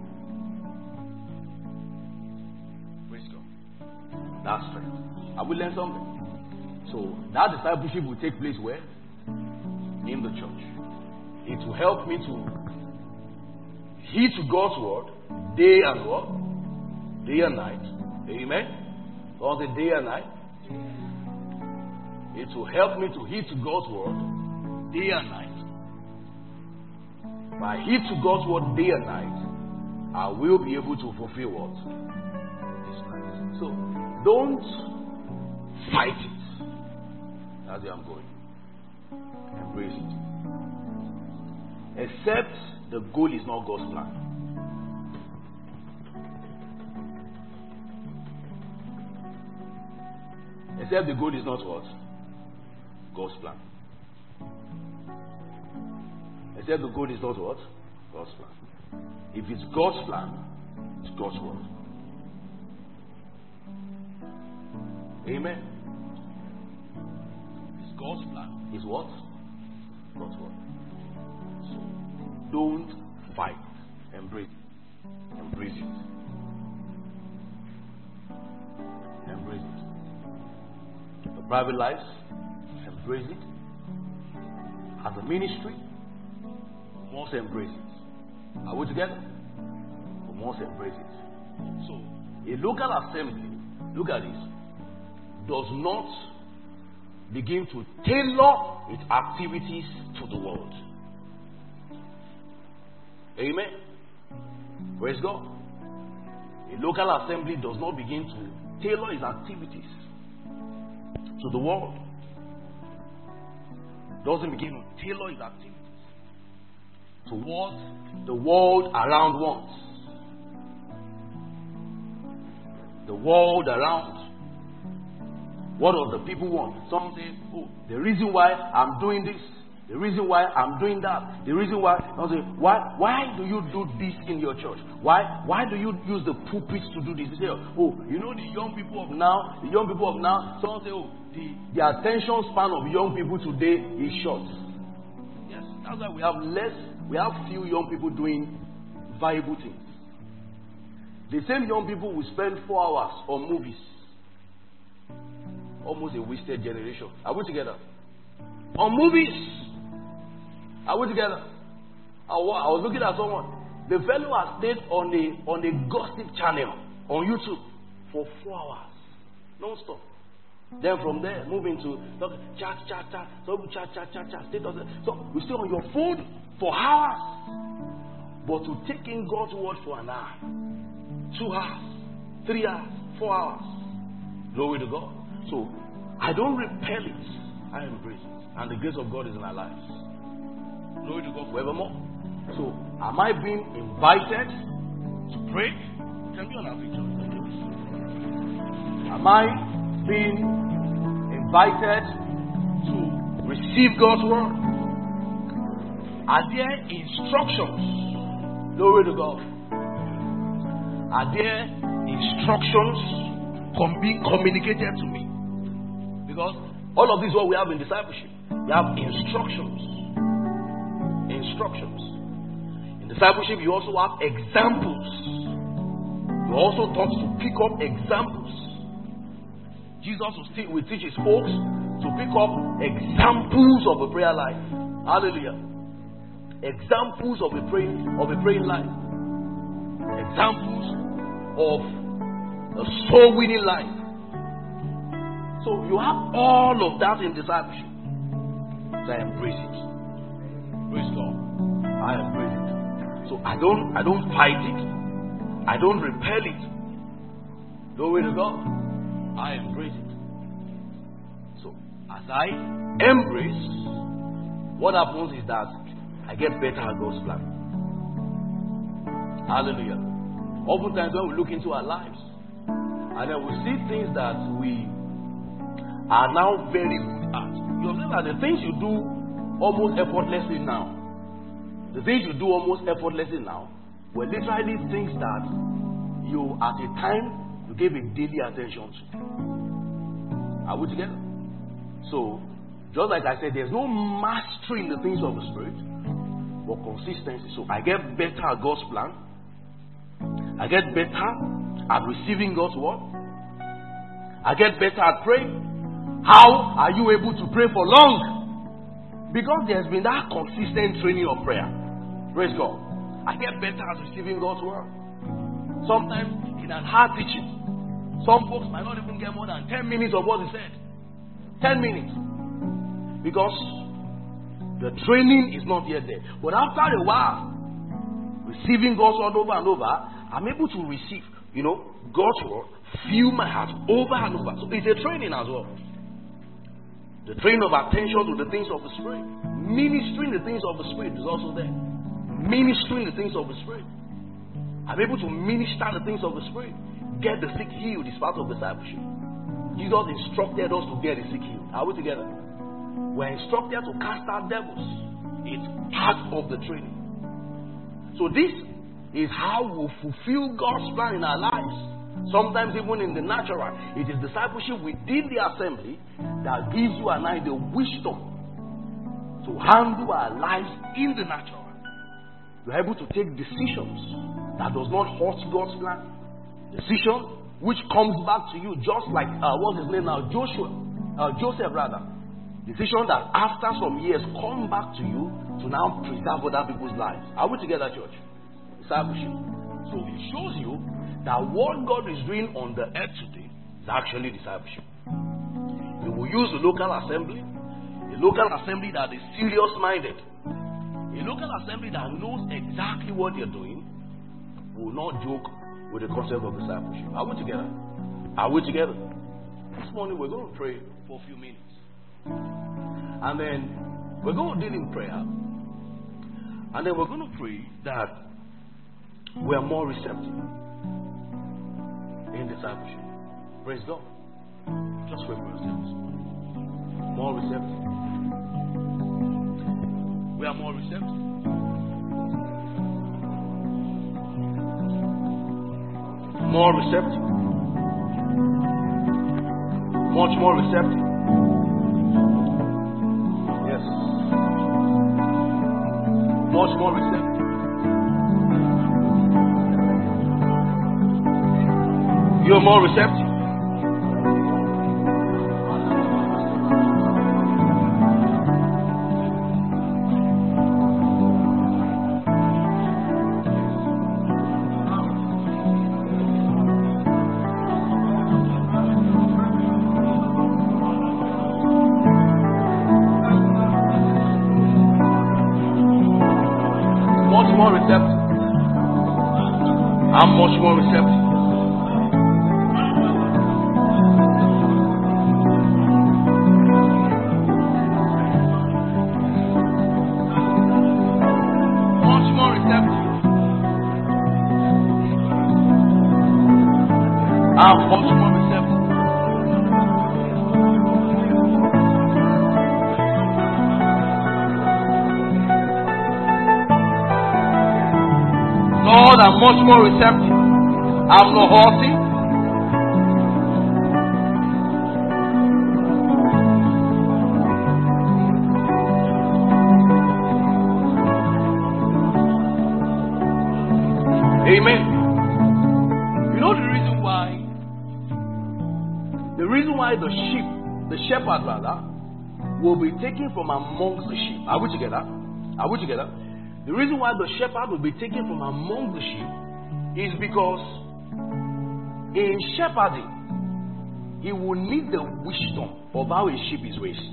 Praise God. That's strength. Have we learned something? So that discipleship will take place where? In the church. It will help me to heed to God's word day and what? Day and night. Amen? All the day and night. It will help me to heed to God's word day and night. If I heed to God's word day and night, I will be able to fulfill what? This night. So don't fight it. That's where I'm going. Embrace it. Except the goal is not God's plan. Except the goal is not what? God's plan. Except the goal is not what? God's plan. If it's God's plan, it's God's word. Amen. It's God's plan. Is what? God's word. So don't fight. Embrace it. Embrace it. Embrace it. The private lives, embrace it. As a ministry, we must embrace it. Are we together? We must embrace it. So, a local assembly, look at this, does not begin to tailor its activities to the world. Amen? Praise God. A local assembly does not begin to tailor its activities to the world. Doesn't begin to tailor its activities to what the world around wants. The world around. What does the people want? Some say, oh, the reason why I'm doing this, the reason why I'm doing that, the reason why, I say, why, why do you do this in your church? Why, why do you use the pulpit to do this? They say, oh, you know the young people of now, the young people of now, some say, oh, the, the attention span of young people today is short. Yes, that's why we have less, we have few young people doing viable things. The same young people will spend four hours on movies. Almost a wasted generation. Are we together? On movies. Are we together? I was looking at someone. The fellow has stayed on the on the gossip channel on YouTube for four hours, non-stop. Then from there, moving to chat, chat, chat. So chat, chat, chat, chat. Stay so you stay on your phone for hours, but to take in God's word for an hour, two hours, three hours, four hours. Glory to God. So, I don't repel it. I embrace it. And the grace of God is in our lives. Glory to God forevermore. So, am I being invited to pray? It can be on our picture. Am I being invited to receive God's word? Are there instructions? Glory to God. Are there instructions being communicated to me? Because all of this is what we have in discipleship. We have instructions. Instructions. In discipleship, you also have examples. You also taught to pick up examples. Jesus will, still, will teach his folks to pick up examples of a prayer life. Hallelujah. Examples of a praying of a praying life. Examples of a soul winning life. So you have all of that in discipleship. So I embrace it. Praise God. I embrace it. So I don't I don't fight it. I don't repel it. Glory to God. I embrace it. So as I embrace, what happens is that I get better at God's plan. Hallelujah. Oftentimes when we look into our lives, and then we see things that we are now very good at. You observe that the things you do almost effortlessly now, the things you do almost effortlessly now, were literally things that you, at a time, you gave a daily attention to. Are we together? So, just like I said, there's no mastery in the things of the Spirit, but consistency. So, I get better at God's plan. I get better at receiving God's word. I get better at praying. How are you able to pray for long? Because there's been that consistent training of prayer. Praise God. I get better at receiving God's word. Sometimes in an hard teaching, some folks might not even get more than ten minutes of what he said. ten minutes. Because the training is not yet there. But after a while, receiving God's word over and over, I'm able to receive, you know, God's word, fill my heart over and over. So it's a training as well. The training of attention to the things of the Spirit. Ministering the things of the Spirit is also there. Ministering the things of the Spirit. I'm able to minister the things of the Spirit. Get the sick healed is part of discipleship. Jesus instructed us to get the sick healed. Are we together? We're instructed to cast out devils. It's part of the training. So this is how we fulfill God's plan in our lives. Sometimes even in the natural, it is discipleship within the assembly that gives you and I the wisdom to handle our lives in the natural. You're able to take decisions that does not hurt God's plan. Decision which comes back to you just like, uh, what's his name now? Joshua. Uh, Joseph rather. Decision that after some years come back to you to now preserve other people's lives. Are we together, church? Discipleship. So it shows you that what God is doing on the earth today is actually discipleship. He will use the local assembly, a local assembly that is serious-minded, a local assembly that knows exactly what they're doing, will not joke with the concept of discipleship. Are we together? Are we together? This morning we're going to pray for a few minutes. And then we're going to deal in prayer. And then we're going to pray that we're more receptive in discipleship. Praise God. Just pray for yourselves. More receptive. We are more receptive. More receptive. Much more receptive. Yes. Much more receptive. You're more receptive. Much more receptive. I'm much more receptive. I'm much more receptive. Lord, I'm much more receptive. I'm not haughty. Amen. You know the reason why The reason why the sheep, the shepherd rather, will be taken from amongst the sheep. Are we together? Are we together? The reason why the shepherd will be taken from among the sheep is because in shepherding, he will need the wisdom of how a sheep is raised.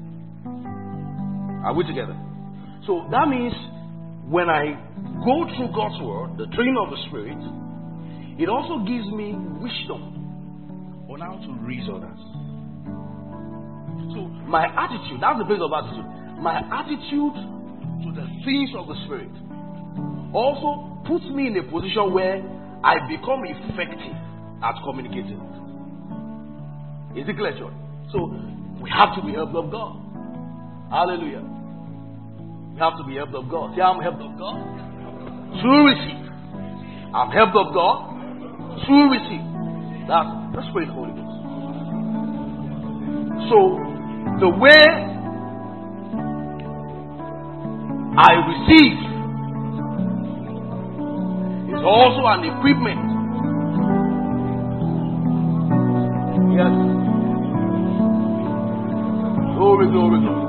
Are we together? So that means when I go through God's word, the training of the Spirit, it also gives me wisdom on how to raise others. So my attitude, that's the place of attitude. My attitude to the things of the Spirit also puts me in a position where I become effective at communicating it. Is it clear, church? So we have to be helped of God. Hallelujah. We have to be helped of God. See, I'm helped of God to receive. I'm helped of God to receive. That's let's pray in the Holy Ghost. So the way I receive is also an equipment. Yes. Glory, glory, glory.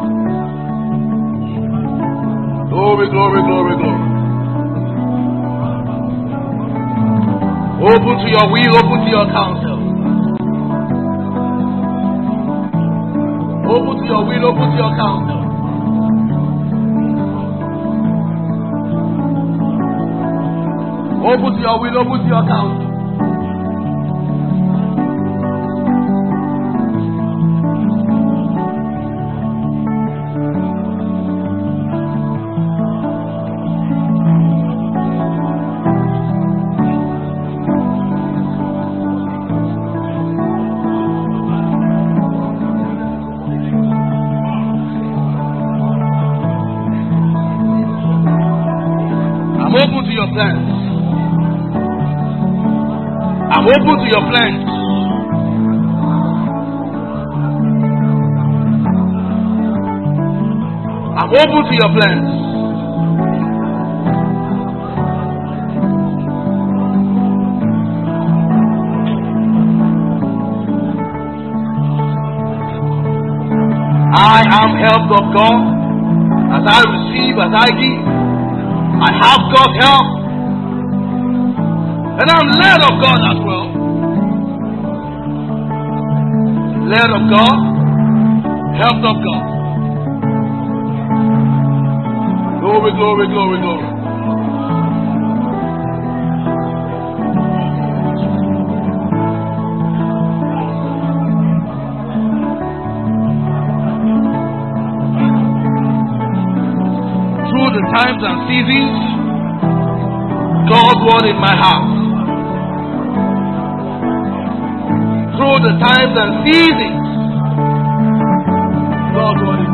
Glory, glory, glory, glory. Open to your will, open to your counsel. Open to your will, open to your counsel. Open to your will, open to your counsel. Plans. I'm open to your plans. I'm open to your plans. I am helped of God as I receive, as I give. I have God's help. And I'm led of God as well. Led of God, helped of God. Glory, glory, glory, glory. Through the times and seasons, God's word in my heart. Through the times and seasons, God's word in my heart.